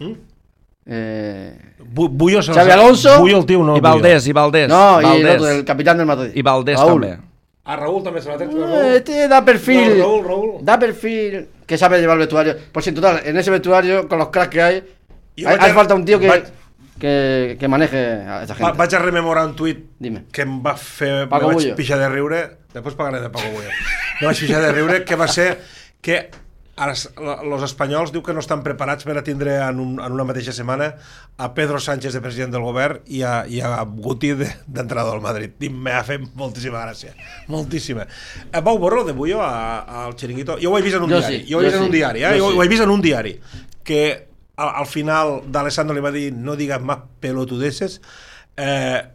Eh, Bu- Bullo... se la Xavi sap- Alonso Bullo el tio, no I el Bullo. Valdés, i Valdés. no, y el Valdés. otro, el capitán del Madrid. I Valdés Raúl. també. A Raúl també se la tret. Eh, Este da perfil. No, Raúl, Raúl. Da perfil que sabe llevar el vestuario. Pues en total, en ese vestuario, con los cracks que hay, Yo hay, vaig a- hay falta un tío que, vaig- que, que maneje a esa Va, gente. vaig a rememorar un tuit Dime. que em va fer... Paco me vaig Bullo. pixar de riure, després pagaré de Paco Bullo. Me vaig pixar de riure, que va ser que els espanyols diu que no estan preparats per a tindre en, un, en una mateixa setmana a Pedro Sánchez de president del govern i a, i a Guti de- d'entrenador del Madrid. I m'ha fet moltíssima gràcia. Moltíssima. Eh, Vau veure de Bullo a- al Chiringuito? Jo ho he vist en un Jo diari. sí, jo ho he vist jo en un sí, diari, eh? jo Jo, sí. ho he vist en un diari. Que al, al final d'Alessandro li va dir no digas más pelotudeces. Eh,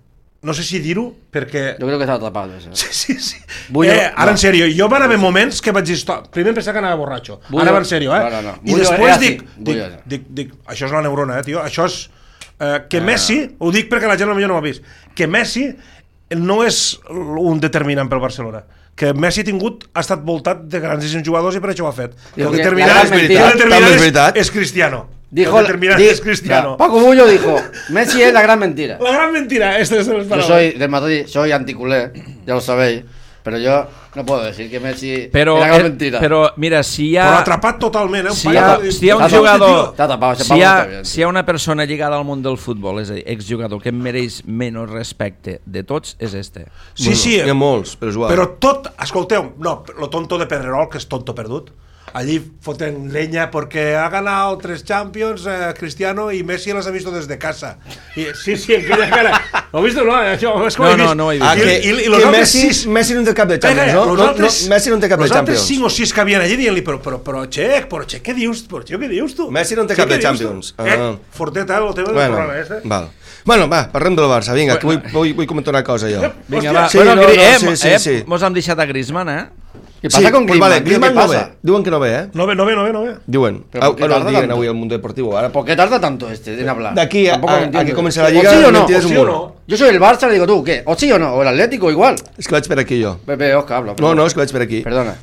no sé si dir-ho, perquè... Yo creo que está atrapado eso. Sí, sí, sí. Bullo, eh, ara, no. en sèrio, jo van haver moments que vaig dir... Stop. Primer em pensava que anava borratxo. Bullo, Ara va en sèrio, eh? no, no, no. I Bullo després era dic, así, dic, Bullo era. dic, dic... Això és la neurona, eh, tio? Això és... Eh, que Messi... Ho dic perquè la gent potser no ho ha vist. Que Messi no és un determinant pel Barcelona. Que Messi ha tingut, ha estat voltat de grandíssims jugadors i per això ho ha fet. Digo El que determinant, la és, gran el mentira. determinant També és és, veritat. és Cristiano. Dijo, el determinant di- és Cristiano. Paco Bullo dijo, Messi es la gran mentira. La gran mentira, esta es les Yo paraules. soy del Madrid, soy anticulé, ya lo sabéis, pero yo no puedo decir que Messi Però, es la gran eh, mentira. però mira, si hi ha... Però atrapat totalment, eh? Un Si hi paio ha, de- si hi ha un T'ha jugador, T'ha tapado ese si pavo, hi, está ha, bien. si hi ha una persona lligada al món del futbol, és a dir, exjugador que mereix menys respecte de tots, és este. Sí, sí, Hi ha molts, però és igual. però tot, escolteu, no, lo tonto de Pedrerol, que és tonto perdut, allí foten leña porque ha ganado tres Champions eh, Cristiano y Messi las ha visto desde casa. Y, sí, sí, en aquella cara. ¿Lo has visto? No, això és com No, he vist. no, no ho he vist. Ah, que, I, i, i que los altres Messi, sis... Messi no té cap de Champions, Vinga, no? los no, altres- no Messi no té cap de los altres Champions. cinc o sis que havien allí dient-li, però, però, però, Xec, però, Xec, què dius? Però, Xec, què dius tu? Messi no en té Xec, cap de què dius tu? Champions. Eh, Ah. Forteta, el tema del Bueno, programa este. val. Bueno, va, parlem del Barça, vinga, que vull, vull, vull comentar una cosa jo. Vinga, Hòstia, va. sí, bueno, no, Gri- no, eh, sí, sí, eh, sí. mos han deixat a Griezmann, eh? ¿Qué pasa con pues Griezmann? vale, tío? Griezmann ¿Qué no ve. pasa? Diuen que no ve, eh? No ve, no ve, no ve, no ve. Diuen. Però Ah, per què no, tarda diuen tanto? avui al Mundo Deportivo. Ara, ¿Por qué tarda tanto este en hablar? d'aquí a, Tampoco a, lo a entiendo. que comença la ¿O Lliga, sí o no? mentides ¿O sí un o munt. no? Yo soy el Barça, le digo tú, ¿qué? ¿O sí o no? ¿O el Atlético igual? És que vaig per aquí jo. Pepe, Oscar, habla. No, no, és que vaig per aquí. Perdona.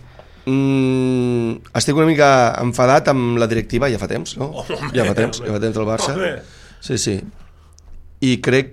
Mm, estic una mica enfadat amb la directiva, ja fa temps, no? Home, ja fa temps, ja fa temps del Barça. home. Sí, sí. I crec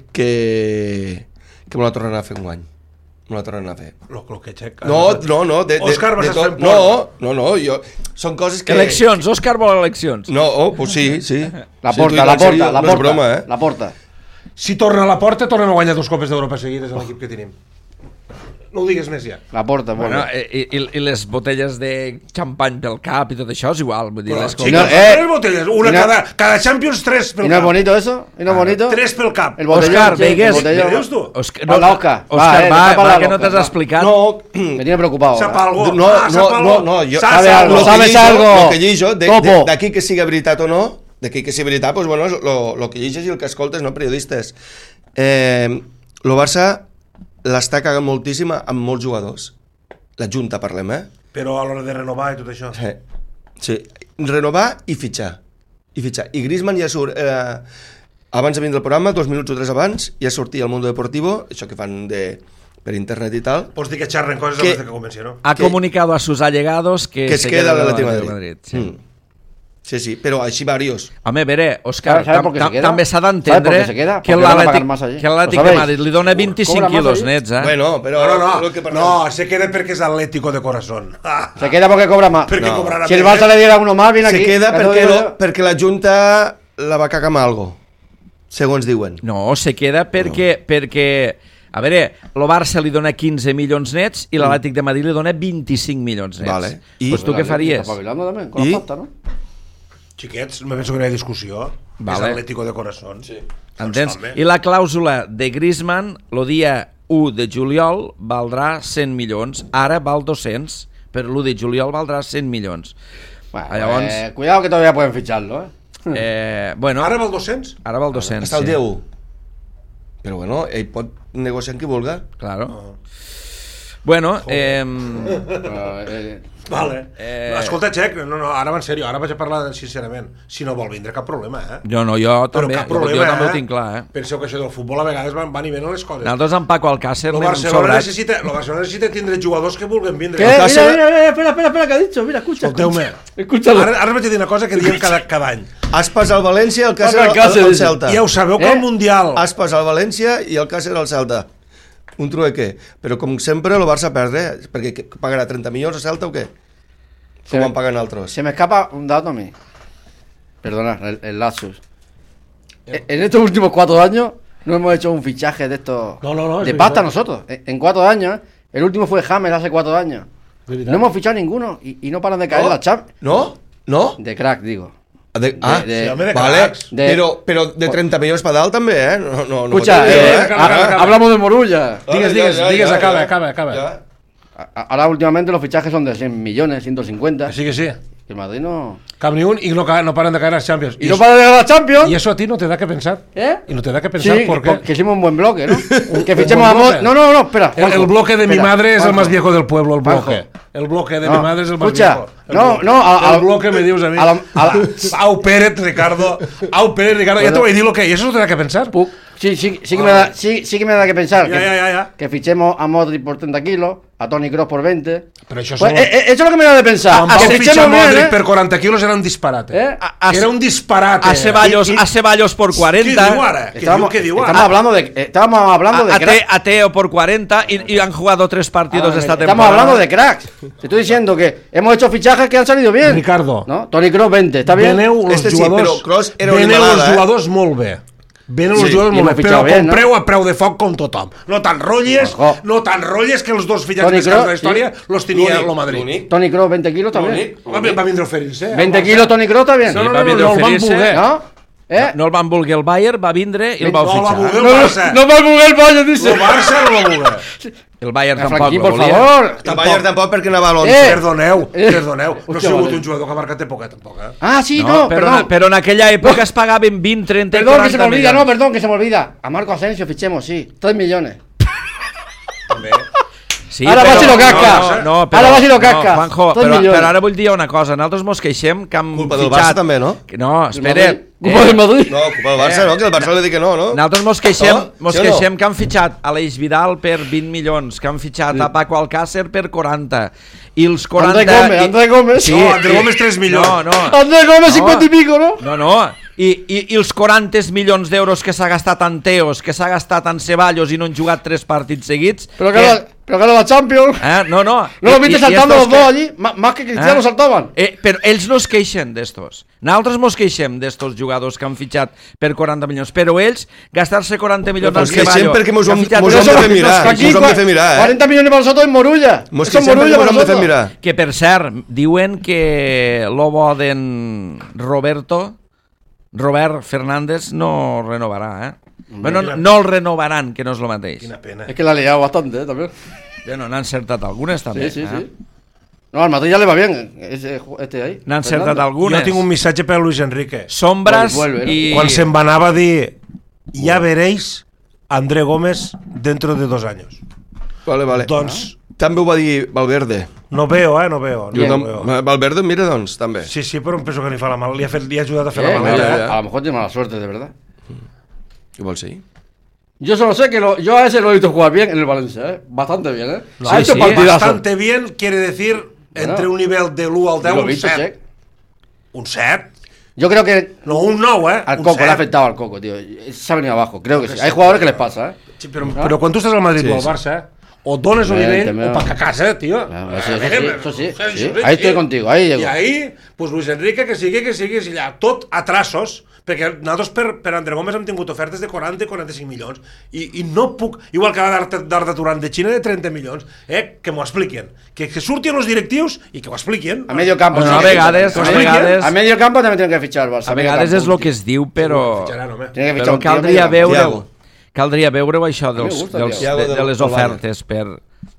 que que me la tornaran a fer un guany. Me la tornaran a fer. Lo, lo que Xec... No, no, no. De, de, Òscar, vas de estar tot. fent No, no, no, jo... Són coses que... Eleccions, Òscar vol eleccions. No, oh, pues sí, sí. La Sí, t'ho porta, dic la en sèrio, porta, la no és porta. broma, eh? La porta. Si torna a la porta, tornem a guanyar dos copes d'Europa seguides a l'equip que tenim. No ho digues més ja. La porta, Bueno, bueno. i, i, i les botelles de xampany pel cap i tot això és igual. Vull dir, Però, les xica, no, no, eh, tres botelles, una i no- cada, cada Champions, tres pel ¿Y no es cap. bonito eso? ¿Y no es bonito? Tres pel cap. El botellón, Òscar, sí, veigues- el botellón. ¿Qué dius tu? Òscar, Parla, Òscar. Va, Òscar, eh, va, deja va, parlar, que no Òscar, t'has va. explicat. No, Me tiene preocupado. Sap ahora. algo. no, ah, no, sap algo. no, no, jo... Saps Sabe algo, Lo que ¿sabes llijo, algo? Lo que llijo, de- Topo. de- d'aquí que siga veritat o no, d'aquí que sigui veritat, doncs, bueno, és lo, lo que lliges i el que escoltes, no periodistes. Eh, lo Barça l'està cagant moltíssim amb molts jugadors. La Junta, parlem, eh? Però a l'hora de renovar i tot això. Sí. Sí. Renovar i fitxar. I fitxar. I Griezmann ja surt... Eh, abans de vindre al programa, dos minuts o tres abans, ja sortia al Mundo Deportivo, això que fan de, per internet i tal, Pots dir que xerren coses Que- abans de que comenci, no? Ha que- comunicado a sus allegados que, que es se queda del l'Atlètic de Atlético Madrid. de sí. Mm. Sí, sí, però així varios. Home, a veure, Òscar, ¿Sabe- sabe tam, por qué se tam, queda? també s'ha ¿Sabe por d'entendre qué se queda? que Porque van a l'Atlètic pagar más allí. que l'Atlètic ¿Lo de sabéis? Madrid li dona vint-i-cinc Cobra más quilos allí. nets, eh? Bueno, però... No, no, lo que parlem- no, se queda perquè és Atlético de corazón. Ah, Se queda porque cobra más. perquè No. cobrarà Si el més, Barça eh? le diera uno más, viene Se aquí. queda Ya te lo perquè, digo lo, yo. perquè la Junta la va cagar amb algo, segons diuen. No, se queda perquè, perquè a veure, el Barça li dona quinze milions nets i l'Atlètic de Madrid li dona vint-i-cinc milions nets. Vale. I- Pues tu què faries? Está espabilando también, con ¿Y? la pasta, ¿no? Xiquets, me penso que no hi ha discussió. Vale. És Atlético de corazón. Sí. Entens? I la clàusula de Griezmann, el dia u de juliol, valdrà cent milions. Ara val dos-cents, però l'u de juliol valdrà cent milions. Bueno, Llavors- eh, cuidado que todavía pueden ficharlo, ¿eh? Eh, bueno, Ara val dos-cents? ara val dos-cents. Està el sí. dia u. Però bueno, ell pot negociar amb qui vulga. Claro. Bueno, eh, Pero, eh, Vale. Eh. Escolta, Xec, no, no, ara va en sèrio, ara vaig a parlar sincerament. Si no vol vindre, cap problema, eh? jo no, jo Però també, cap jo, problema, jo també eh? ho tinc clar, eh? Penseu que això del futbol a vegades van, van i venen les coses. Nosaltres amb Paco Alcácer El l'hem Barcelona, sobrat. necessita, el Barcelona necessita tindre jugadors que vulguen vindre. ¿Qué? El Mira, Barcelona- mira, mira, espera, espera, espera, ¿qué ha dicho? Mira, escucha. Escolteu-me. escucha. Escúchalo. Ara, ara vaig a dir una cosa que diem cada, cada any. Aspas al València i el Càcer Parla al, Càcer, al dice. Celta. Ja ho sabeu que Eh? el Mundial... Aspas al València i el Càcer al Celta. Un trueque. Però com sempre el Barça perdre, perquè què, pagarà trenta milions a Celta o què? Com Sí. van pagant altres? Se me escapa un dato a mí. Perdona, el, el lapsus. E- En estos últimos cuatro años no hemos hecho un fichaje de estos No, no, no, es de verdad. pasta nosotros. En, en cuatro años, el último fue James hace cuatro años. Verdad. No hemos fichado ninguno y, y no paran de caer ¿No? las Champions. No? No? De crack, digo. De, ah, de- Sí, home, de vale. cracs. De- però, però de trenta milions per dalt també, eh? No, no, no Escucha, pot ser, eh, acaba, acaba, ha- acaba. hablamos de Morulla. Digues, digues, digues, acaba, acaba, acaba. Ja. A- Ahora últimamente los fichajes son de cien millones, ciento cincuenta. Que sí, que sí. Que el Madrid no... Cap ni un y no, ca- no paran de caer a las Champions. Y no para de ganar la Champions. Y eso a ti no te da que pensar. ¿Eh? Y no te da que pensar Sí, porque... que hicimos un buen bloque, ¿no? que Un fichemos a buen Mod... bloque. No, no, no, espera. El, el Juanjo, bloque de mi espera, madre es el Juanjo. más viejo del pueblo, el bloque. Juanjo. El bloque de No, mi madre es el más escucha, viejo. El no, bloque. no, a- a- el bloque me dius a mí. a la- a la- Au Pérez, Ricardo. Au Pérez, Ricardo. Ya te voy a decir lo que... Y eso no te da que pensar. Puc. Sí, sí, sí, que me da, sí, sí que me da que pensar. Ya, que, ya, ya, ya. que fichemos a Modric por treinta kilos, a Toni Kroos por veinte. Però això Pues, són... eh, eh, eso es lo que me da de pensar. Quan A Pau que fitxa fichemos Modric bien, ¿eh? per quaranta quilos era un disparate. ¿Eh? A- a- Era un disparate. A Ceballos, Y- y- a Ceballos por Què cuarenta. diu ara? Què diu, Estábamos, què diu estamos ara? hablando de, eh, estábamos hablando de A, a, cracks. Te- a Teo por cuarenta y, y han jugado tres partidos Ah, esta estamos temporada. hablando de cracks. Te estoy diciendo que hemos hecho fichajes que han salido bien. Ricardo. ¿No? Toni Kroos veinte, ¿está bien? Veneu els Este sí, jugadors... però Kroos era una Veneu els animalada, eh? jugadors molt bé. Venen els Sí, jugadors i molt hemos bé, fitxat però bien, no? compreu a preu de foc com tothom. No t'enrotlles, Ojo. no t'enrotlles que els dos fitxats Toni més cars de la Kroos, història sí. los tenia L'únic, el Madrid. l'únic. Toni Kroos veinte kilos, ¿está bien? L'únic. Va, va vindre a oferir-se. veinte kilos Toni Kroos, ¿está bien? No, no, va no, no, vindre no, a el van oferir-se. voler. ¿No? ¿Eh? No el van voler el Bayern, va vindre i el va No, la fitxar. voler el No, Barça. no va a voler el Bayern, dice. El Barça no la voler. El Bayern tampoc Franquí, el por volia. favor. El Bayern tampoc perquè anava a Eh. l'onze. Perdoneu, Eh. perdoneu. No ha Hòstia, sigut vale. un jugador que ha marcat època, tampoc, eh? Ah, sí, No, no, però, perdón. però en aquella època es pagaven vint, trenta i Perdón, que se quaranta me olvida, no, milions. perdón, que se me olvida. A Marco Asensio fichemos, sí. tres millones. També. Sí, Ara però- vas i lo casca. No, no, però, Ara vas i lo casca. No, Juanjo, Tres però, milions. però ara vull dir una cosa. Nosaltres mos queixem que hem Culpa del fitxat... Barça també, no? Que No, Madrid. espera't. Culpa del Madrid. No, culpa del Barça, no? Que el Barça li digui que no, no? Nosaltres mos queixem, No? mos Sí o no? queixem que han fitxat Aleix Vidal per vint milions, que han fitxat a Paco Alcácer per quaranta. I els quaranta... André Gómez, i- André Gómez. Sí, No, André i- Gómez tres milions. No, no. André Gómez No. cincuenta y pico, ¿no? No, no. I, i, i els quaranta milions d'euros que s'ha gastat en Teos, que s'ha gastat en Ceballos i no han jugat tres partits seguits... Pero que- gana, pero gana la Champions. Eh? No, no. ¿No lo I- viste i- i saltando estos los dos que- allí? M- más que Cristiano Eh? saltaban. Eh, però ells no es queixen d'estos. Nosaltres mos queixem d'estos jugadors que han fitxat per quaranta milions, però ells gastar-se quaranta milions Però en ens queixem Ceballos... perquè mos que han hem- fitxat mos dos hem de fer partits- mirar. Aquí, Nos hem de cua- fer mirar, eh? cuarenta millones para nosotros es Morulla. Mos Eso es queixem perquè Morulla mos para hem de fer nosotros. mirar. Que per cert, diuen que l'obo d'en Roberto, Robert Fernández, no renovarà, eh? Bueno, no, no el renovaran, que no és el mateix. Quina pena. Es que la ha liado bastante, ¿eh? También. Bueno, n'han encertat algunes també. Sí, sí, eh? sí. No, al Madrid ya le va bien. Ese, este ahí. N'han encertat Fernando. algunes. Jo tinc un missatge per Luis Enrique. Sombras Vuelve, ¿no? i... Quan se'n va anava a dir ja veréis André Gómez dentro de dos años. Vale, vale. Doncs També ho va dir Valverde. no veo, eh, no veo. No Jo lo tam- veo. Valverde, mira, doncs, també. Sí, sí, però em penso que li fa la mal. Li ha, fet, li ha ajudat a fer Eh, la maleta. ja, Eh? ja. A lo mejor tiene mala suerte, de verdad. Igual sí. Yo solo sé que lo, yo a ese lo he visto jugar bien en el Valencia, ¿eh? Bastante bien, ¿eh? Sí, ha hecho sí. partidazo. Bastante bien quiere decir entre Bueno. un nivel de l'u al Lo deu he un visto, set. che. Un set? Yo creo que No, un nou, eh? al Un Coco le ha set. afectado al Coco, tío. Se ha venido abajo, creo que sí. Hay jugadores que les pasa, ¿eh? Sí, però, però quan tu estàs al Madrid Sí, o al sí. Barça, o dones un Eh, nivell també. o pa' a casa, tio. Ah, eso- A eso veure, sí, eso sí, això sí. sí. Ahí estoy contigo, ahí llego. I ahí, pues Luis Enrique, que sigui, que sigui, i allà, tot a traços, perquè nosaltres per, per André Gómez hem tingut ofertes de quaranta i quaranta-cinc milions, i, i no puc, igual que la d'Arda Turan de Xina de trenta milions, eh, que m'ho expliquen, que, que surtin els directius i que ho expliquen. A medio campo. Bueno, sí, a que- vegades, que a expliquen. vegades- A medio campo también tienen que fichar el Barça. A medio vegades campo, és el un que tío. es diu, però... Fitxaran, home. Tiene que fichar Però un tío caldria medio campo. veure Thiago. caldria veure això me dels, gusta, dels, Thiago. de, Thiago de del- les del Bayern. ofertes per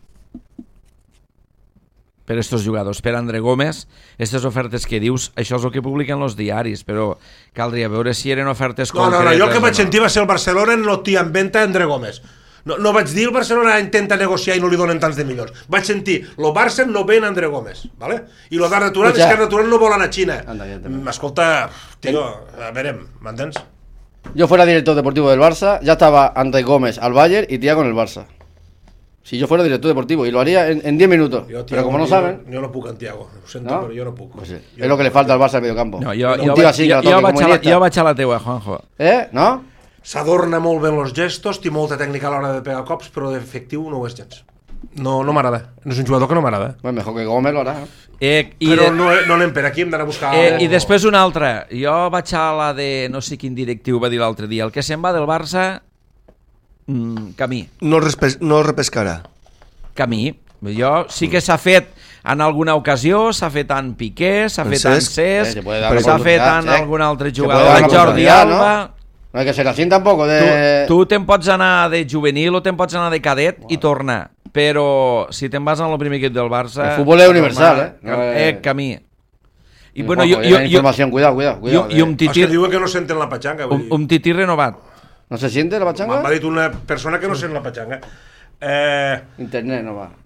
per estos jugadors, per André Gómez, aquestes ofertes que dius, això és el que publiquen els diaris, però caldria veure si eren ofertes No, no, no, concretes jo el que o vaig no. sentir va ser el Barcelona no t'hi en venta André Gómez. No, no vaig dir el Barcelona intenta negociar i no li donen tants de milions. Vaig sentir, lo Barça no ven André Gómez, ¿vale? I lo d'Arda Turan és Escucha. que Arda Turan no vol anar a Xina. Anda, ya te- Mm, Escolta, tio, a veure, m'entens? Yo fuera director deportivo del Barça, ya estaba André Gómez al Bayern y Thiago en el Barça. Si yo fuera director deportivo, y lo haría en diez minutos. Jo, Pero como no tio, saben, Jo no puc en Thiago, ho sento, ¿no? però jo no puc. Pues sí, Jo es lo que le falta al Barça al medio campo. No, jo, un jo, tío vaig, así que jo, la toque jo, como vaig a la, Iniesta. jo vaig a la teua, Juanjo. ¿Eh? ¿No? S'adorna molt bé en els gestos, té molta tècnica a l'hora de pegar cops, però d'efectiu no ho és gens. No, no m'agrada. No és un jugador que no m'agrada. Pues mejor que Gómez lo hará. Eh, i, Però de, no, no anem per aquí, hem d'anar a buscar... eh, algo. I després una altra. Jo vaig a la de... No sé quin directiu va dir l'altre dia. El que se'n va del Barça... Mm, camí. No el, respes, no el repescarà. Camí. Jo sí que s'ha fet en alguna ocasió, s'ha fet en Piqué, s'ha En fet en Cesc. Cesc, Eh, se puede dar la s'ha fet oportunidad, en Cesc. algun altre Se puede jugador, dar la en Jordi oportunidad, ¿no? Alba... No hay que ser así tampoco. Tu, De... tu te'n pots anar de juvenil o te'n pots anar de cadet i tornar, però si te'n vas al primer equip del Barça... El futbol és universal, home, eh? No cam- és- eh, camí. I, bueno, Juanjo, jo, jo, información, cuidado, cuidado, cuidado. I, i un Els que tití, diuen que no senten la patxanga. vull un, dir. un tití renovat. ¿No se siente la pachanga? M'ha dit una persona que no sent la patxanga. Eh, Internet no va.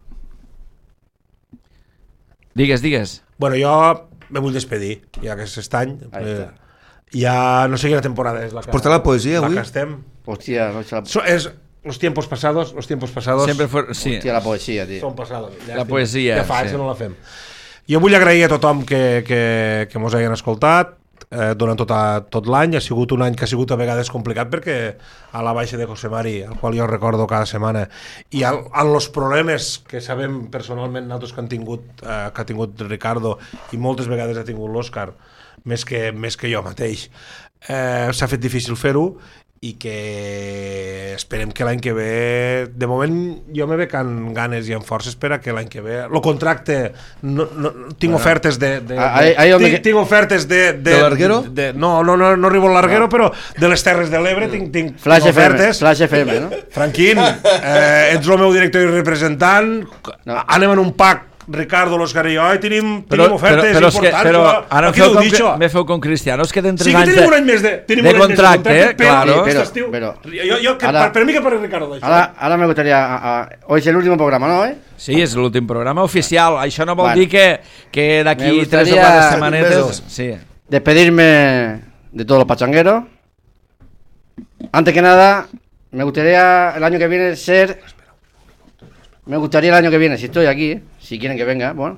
Digues, digues. bueno, jo me vull despedir, ja que és aquest any. Ahí Eh, está. ja no sé quina temporada és la que, Porta la poesia, la avui? que estem. Hostia, no echa la... So, és los tiempos pasados, los tiempos pasados Sempre for... Sí. Hostia, la poesía, tío. són passados. Ja La estic- poesia, Ja fa, sí. sí. no la fem. Jo vull agrair a tothom que, que, que mos hagin escoltat eh, durant tot, a, tot l'any. Ha sigut un any que ha sigut a vegades complicat perquè a la baixa de José Mari, el qual jo recordo cada setmana, i al, en els problemes que sabem personalment nosaltres que han tingut, eh, que ha tingut Ricardo i moltes vegades ha tingut l'Òscar, més que, més que jo mateix, eh, s'ha fet difícil fer-ho i que esperem que l'any que ve, de moment jo me veig amb ganes i amb forces per a que l'any que ve el contracte no, no, tinc bueno, ofertes de, de, de ahí- ahí donde tinc, que- tinc ofertes de, de, ¿De Larguero? de, de, no, no, no, no arribo al Larguero, no. Però de les Terres de l'Ebre tinc, tinc, Flash tinc F M, ofertes. Flash F M, ¿no? Franquín, eh, ets el meu director i representant, No. anem en un pack Ricardo, l'Òscar i jo, i tenim, Però, tenim ofertes però, però, és que, importants. però jo. ara Aquí feu ho com, dic, jo. me feu com Cristianos, queden tres Sí que anys tenim de, un any més de, tenim de un any més contracte, contracte, però, claro. aquest Pero- estiu, pero- jo, jo, que, Ara- per, per mi que per Ricardo d'això. Ahora, ahora me gustaría... a- a- hoy es el último programa, ¿no? ¿Eh? Sí, és l'últim programa oficial. Això no vol Bueno. dir que, que Me d'aquí gustaría- tres o quatre setmanetes... mesos. Sí. Despedirme de todos los pachangueros. Antes que nada, me gustaría el año que viene ser... Me gustaría el año que viene, si estoy aquí, si quieren que venga, bueno.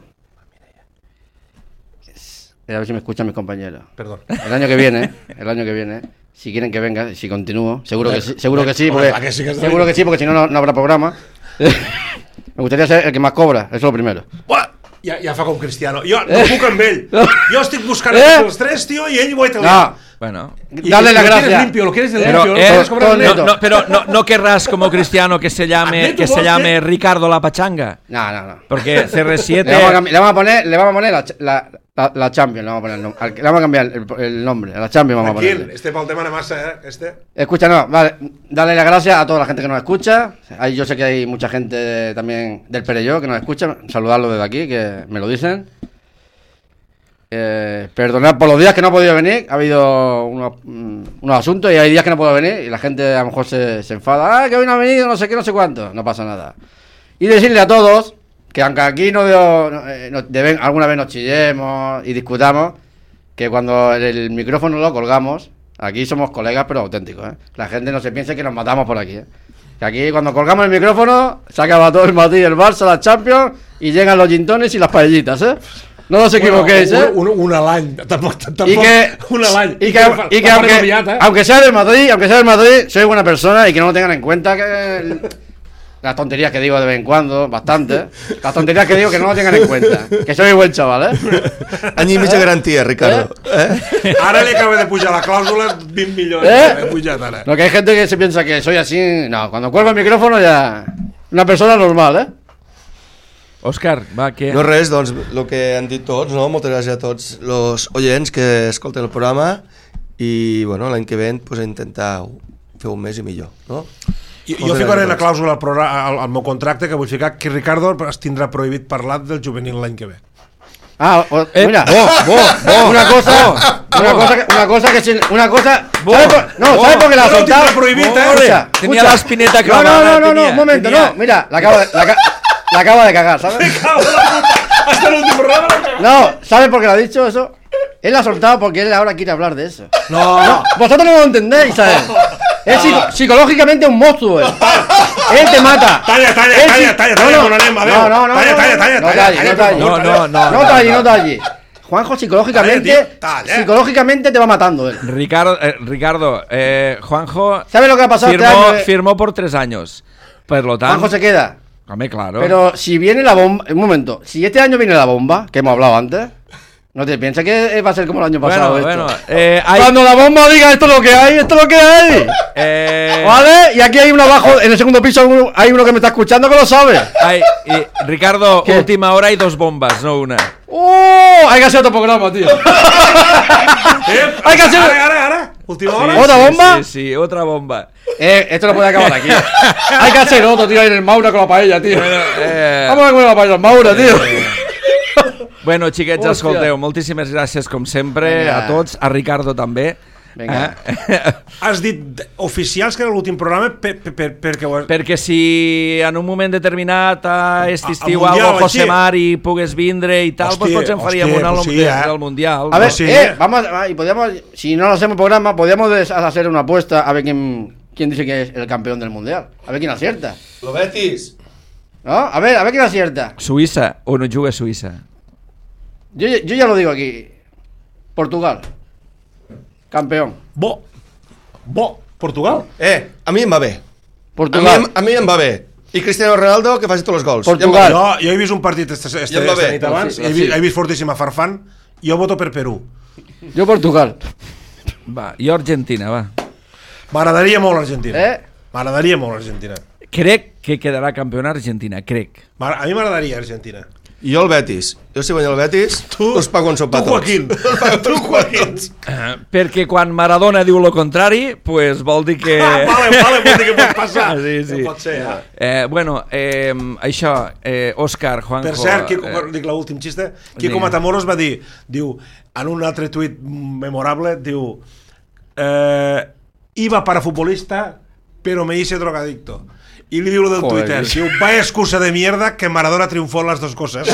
A ver si me escuchan mis compañeros. Perdón. El año que viene, el año que viene, si quieren que venga, si continúo, seguro que sí, seguro que sí, Hombre, porque, la que sí que está seguro bien. que sí, porque si no, no, no habrá programa. Me gustaría ser el que más cobra, eso es lo primero. Buah, ja, ja fa com Cristiano. Jo no puc amb ell. Jo estic buscant Eh? els tres, tio, i ell ho ha No, italià. Bueno. Y dale que- la lo quieres gracia. limpio, lo quieres de Pero, limpio, eh, lo quieres cobrar todo neto. No, no, pero no, no querrás como Cristiano que se llame, Admito que se vos, llame eh. Ricardo La Pachanga. no, no, no. Porque C R Le siete... vamos, a cambi- le vamos a poner, le vamos a poner la, ch- la, la, la Champions, le vamos a poner el nom- al- le vamos a cambiar el, el nombre, a la Champions vamos a Tranquil, ponerle. este pel tema de massa, eh, este. Escucha, no, vale, dale las gracias a toda la gente que nos escucha. Ahí yo sé que hay mucha gente también del Perelló que nos escucha. Saludarlos desde aquí, que me lo dicen. Eh, perdonad por los días que no he podido venir. Ha habido unos, mm, unos asuntos y hay días que no puedo venir y la gente a lo mejor se, se enfada. Ah, que hoy no ha venido, no sé qué, no sé cuánto. No pasa nada. Y decirle a todos que aunque aquí no, veo- no, eh, no- de vez- alguna vez nos chillemos y discutamos, que cuando el, el micrófono lo colgamos, aquí somos colegas pero auténticos, ¿eh? La gente no se piense que nos matamos por aquí, ¿eh? Que aquí cuando colgamos el micrófono se acaba todo el Madrid, el Barça, la Champions y llegan los gintones y las paellitas, ¿eh? No os equivoquéis, ¿eh? Un, un, un a l'any, tampoc, tampoc, Y que, un a l'any. y que, y que aunque, eh? aunque sea del Madrid, aunque sea del Madrid, soy buena persona y que no lo tengan en cuenta que las tonterías que digo de vez en cuando, bastante, las tonterías que digo que no lo tengan en cuenta, que soy buen chaval, ¿eh? Any i mig de garantia, Ricardo. Eh? Ara li acaba de pujar la clàusula vint milions. Eh? Eh? Pujat ara. No, que hay gente que se piensa que soy así, no, cuando cuelgo el micrófono ya una persona normal, ¿eh? Òscar, va, què? No res, doncs, el que han dit tots, no? Moltes gràcies a tots els oients que escolten el programa i, bueno, l'any que ve pues, intentar fer un més i millor, no? Jo, jo Moltes ficaré gràcies a la tots. clàusula al, programa, al, al meu contracte que vull ficar que Ricardo es tindrà prohibit parlar del juvenil l'any que ve. Ah, o- Eh, mira, bo, bo, bo, una cosa, una cosa, que, una cosa que sin- una cosa, ¿sabe por, no, ¿sabe por qué la ha No lo soltado? tendrá prohibida, Escucha, eh. escucha. Tenía la espineta No, clavada. no, no, no, no, tenía, un momento, tenía- no, mira, la acaba de, la, ca- la acaba de cagar, ¿sabes? Hasta el último programa. No, ¿sabe por qué lo ha dicho eso? Él la ha soltado porque él ahora quiere hablar de eso. No, No, vosotros no lo entendéis, ¿sabes? Es psico- psicológicamente un monstruo, él. Él te mata. Talla, talla, Él talla, sí- talla, no, talla, no, Monanem, a no, veure. no, no, Talla, no, talla, no, talla, no talla, talli, talla, no talli. No, no, no. No talli, no talli. Juanjo, psicológicamente, Talla, tío, talla. psicológicamente te va matando él. Ricardo, eh, Ricardo eh, Juanjo ¿Sabes lo que ha pasado este firmó, año? firmó por tres años. Por lo tanto, Juanjo se queda. hombre, claro. Pero si viene la bomba, un momento, si este año viene la bomba, que hemos hablado antes, no te piensas que va a ser como el año pasado. bueno, esto. bueno, eh, hay, Cuando la bomba diga esto es lo que hay, esto es lo que hay. eh, ¿Vale? Y aquí hay uno abajo, en el segundo piso uno- hay uno que me está escuchando que lo sabe. hay- y, Ricardo, ¿Qué? última hora y dos bombas, no una. ¡Oh! Hay que hacer otro programa, tío. Eh, Hay que hacer- Ara, ara, ara. Última hora. ¿Otra bomba? Sí, sí, otra bomba. Eh, esto no puede acabar aquí. Hay que hacer otro, tío, ahí en el Maura con la paella, tío. Bueno, eh, Vamos a comer la paella en Maura, tío. Bueno, xiquets, Hòstia. escolteu, moltíssimes gràcies com sempre Vinga. a tots, a Ricardo també. Vinga. Eh? Has dit oficials que era l'últim programa per, per, per, perquè ho has... Perquè si en un moment determinat a aquest A- a estiu Mundial, algo José així. Mari pogués vindre i tal, Hòstia, pues potser en faríem hòstia, una pues al- sí, de- eh? del Mundial. A ver, sí, eh, eh. vamos, a- y podemos, si no lo hacemos programa, podríamos des- hacer una apuesta a ver quién, quién dice que es el campeón del mundial. A ver quién acierta. Lo Betis. ¿No? A ver, a ver quién acierta. Suïssa, o no juga a Suïssa? Yo, yo ya lo digo aquí. Portugal. Campeón. Bo. Bo. Portugal. Eh, a mi em va bé. A mi, Portugal. em- a mi em va bé. I Cristiano Ronaldo que faci tots els gols. Portugal. Ja em va bé. Jo, jo he vist un partit este, este, Ja em va esta bé. nit abans, Sí, he, sí. vist, he vist fortíssima Farfán, jo voto per Perú. Yo Portugal. Va, jo Argentina, va. M'agradaria molt Argentina. Eh? M'agradaria molt Argentina. Crec que quedarà campiona Argentina, crec. M'agra- A mi m'agradaria Argentina. I jo el Betis. Jo si guanya el Betis, Tu- us pago un sopar tu, Joaquín. Tu, Joaquín. Uh, perquè quan Maradona diu lo contrari, pues vol dir que... Ah, vale, vale, vol dir que pot passar. Sí, sí. No pot ser, ja. Eh, bueno, eh, això, eh, Òscar, Juanjo... Per cert, Quico, eh, dic l'últim xiste, Quico digue. Matamoros va dir, diu, en un altre tuit memorable, diu, eh, iba para futbolista, pero me hice drogadicto. Y le diu lo del Joder, Twitter, tío. diu, vaya excusa de mierda que Maradona triunfó en las dos cosas.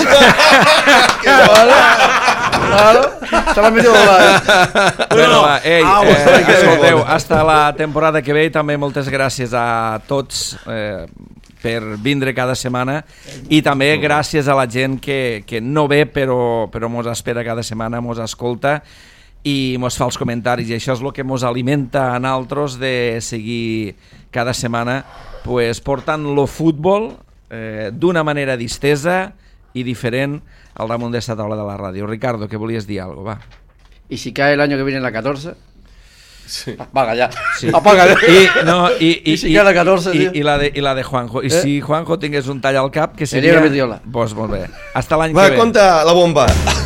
Claro. Se la ha metido la... Bueno, va, ei, Ah, eh, vostè, que escolteu, bona. hasta la temporada que ve i també moltes gràcies a tots eh, per vindre cada setmana i també gràcies a la gent que, que no ve però, però mos espera cada setmana, mos escolta i mos fa els comentaris i això és el que mos alimenta a naltros de seguir cada setmana pues, portant lo futbol eh, d'una manera distesa i diferent al damunt d'esta taula de la ràdio. Ricardo, que volies dir alguna cosa, va. Y si cae el año que viene la catorce... Sí. Apaga ya. Sí. Apaga ya. I, no, i, i, I si queda la catorze, i, tio? i, la de, i la de Juanjo. I Eh? si Juanjo tingués un tall al cap, que Seria seria... una mediola. Pues molt bé. Hasta l'any Va, que ve. compta la bomba.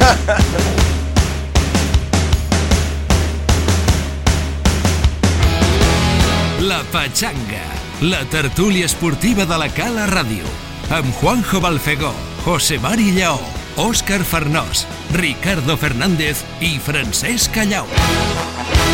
La Pachanga, la tertúlia esportiva de la Cala Ràdio, amb Juanjo Balfegó, José Mari Lleó, Òscar Farnós, Ricardo Fernández i Francesc Callau.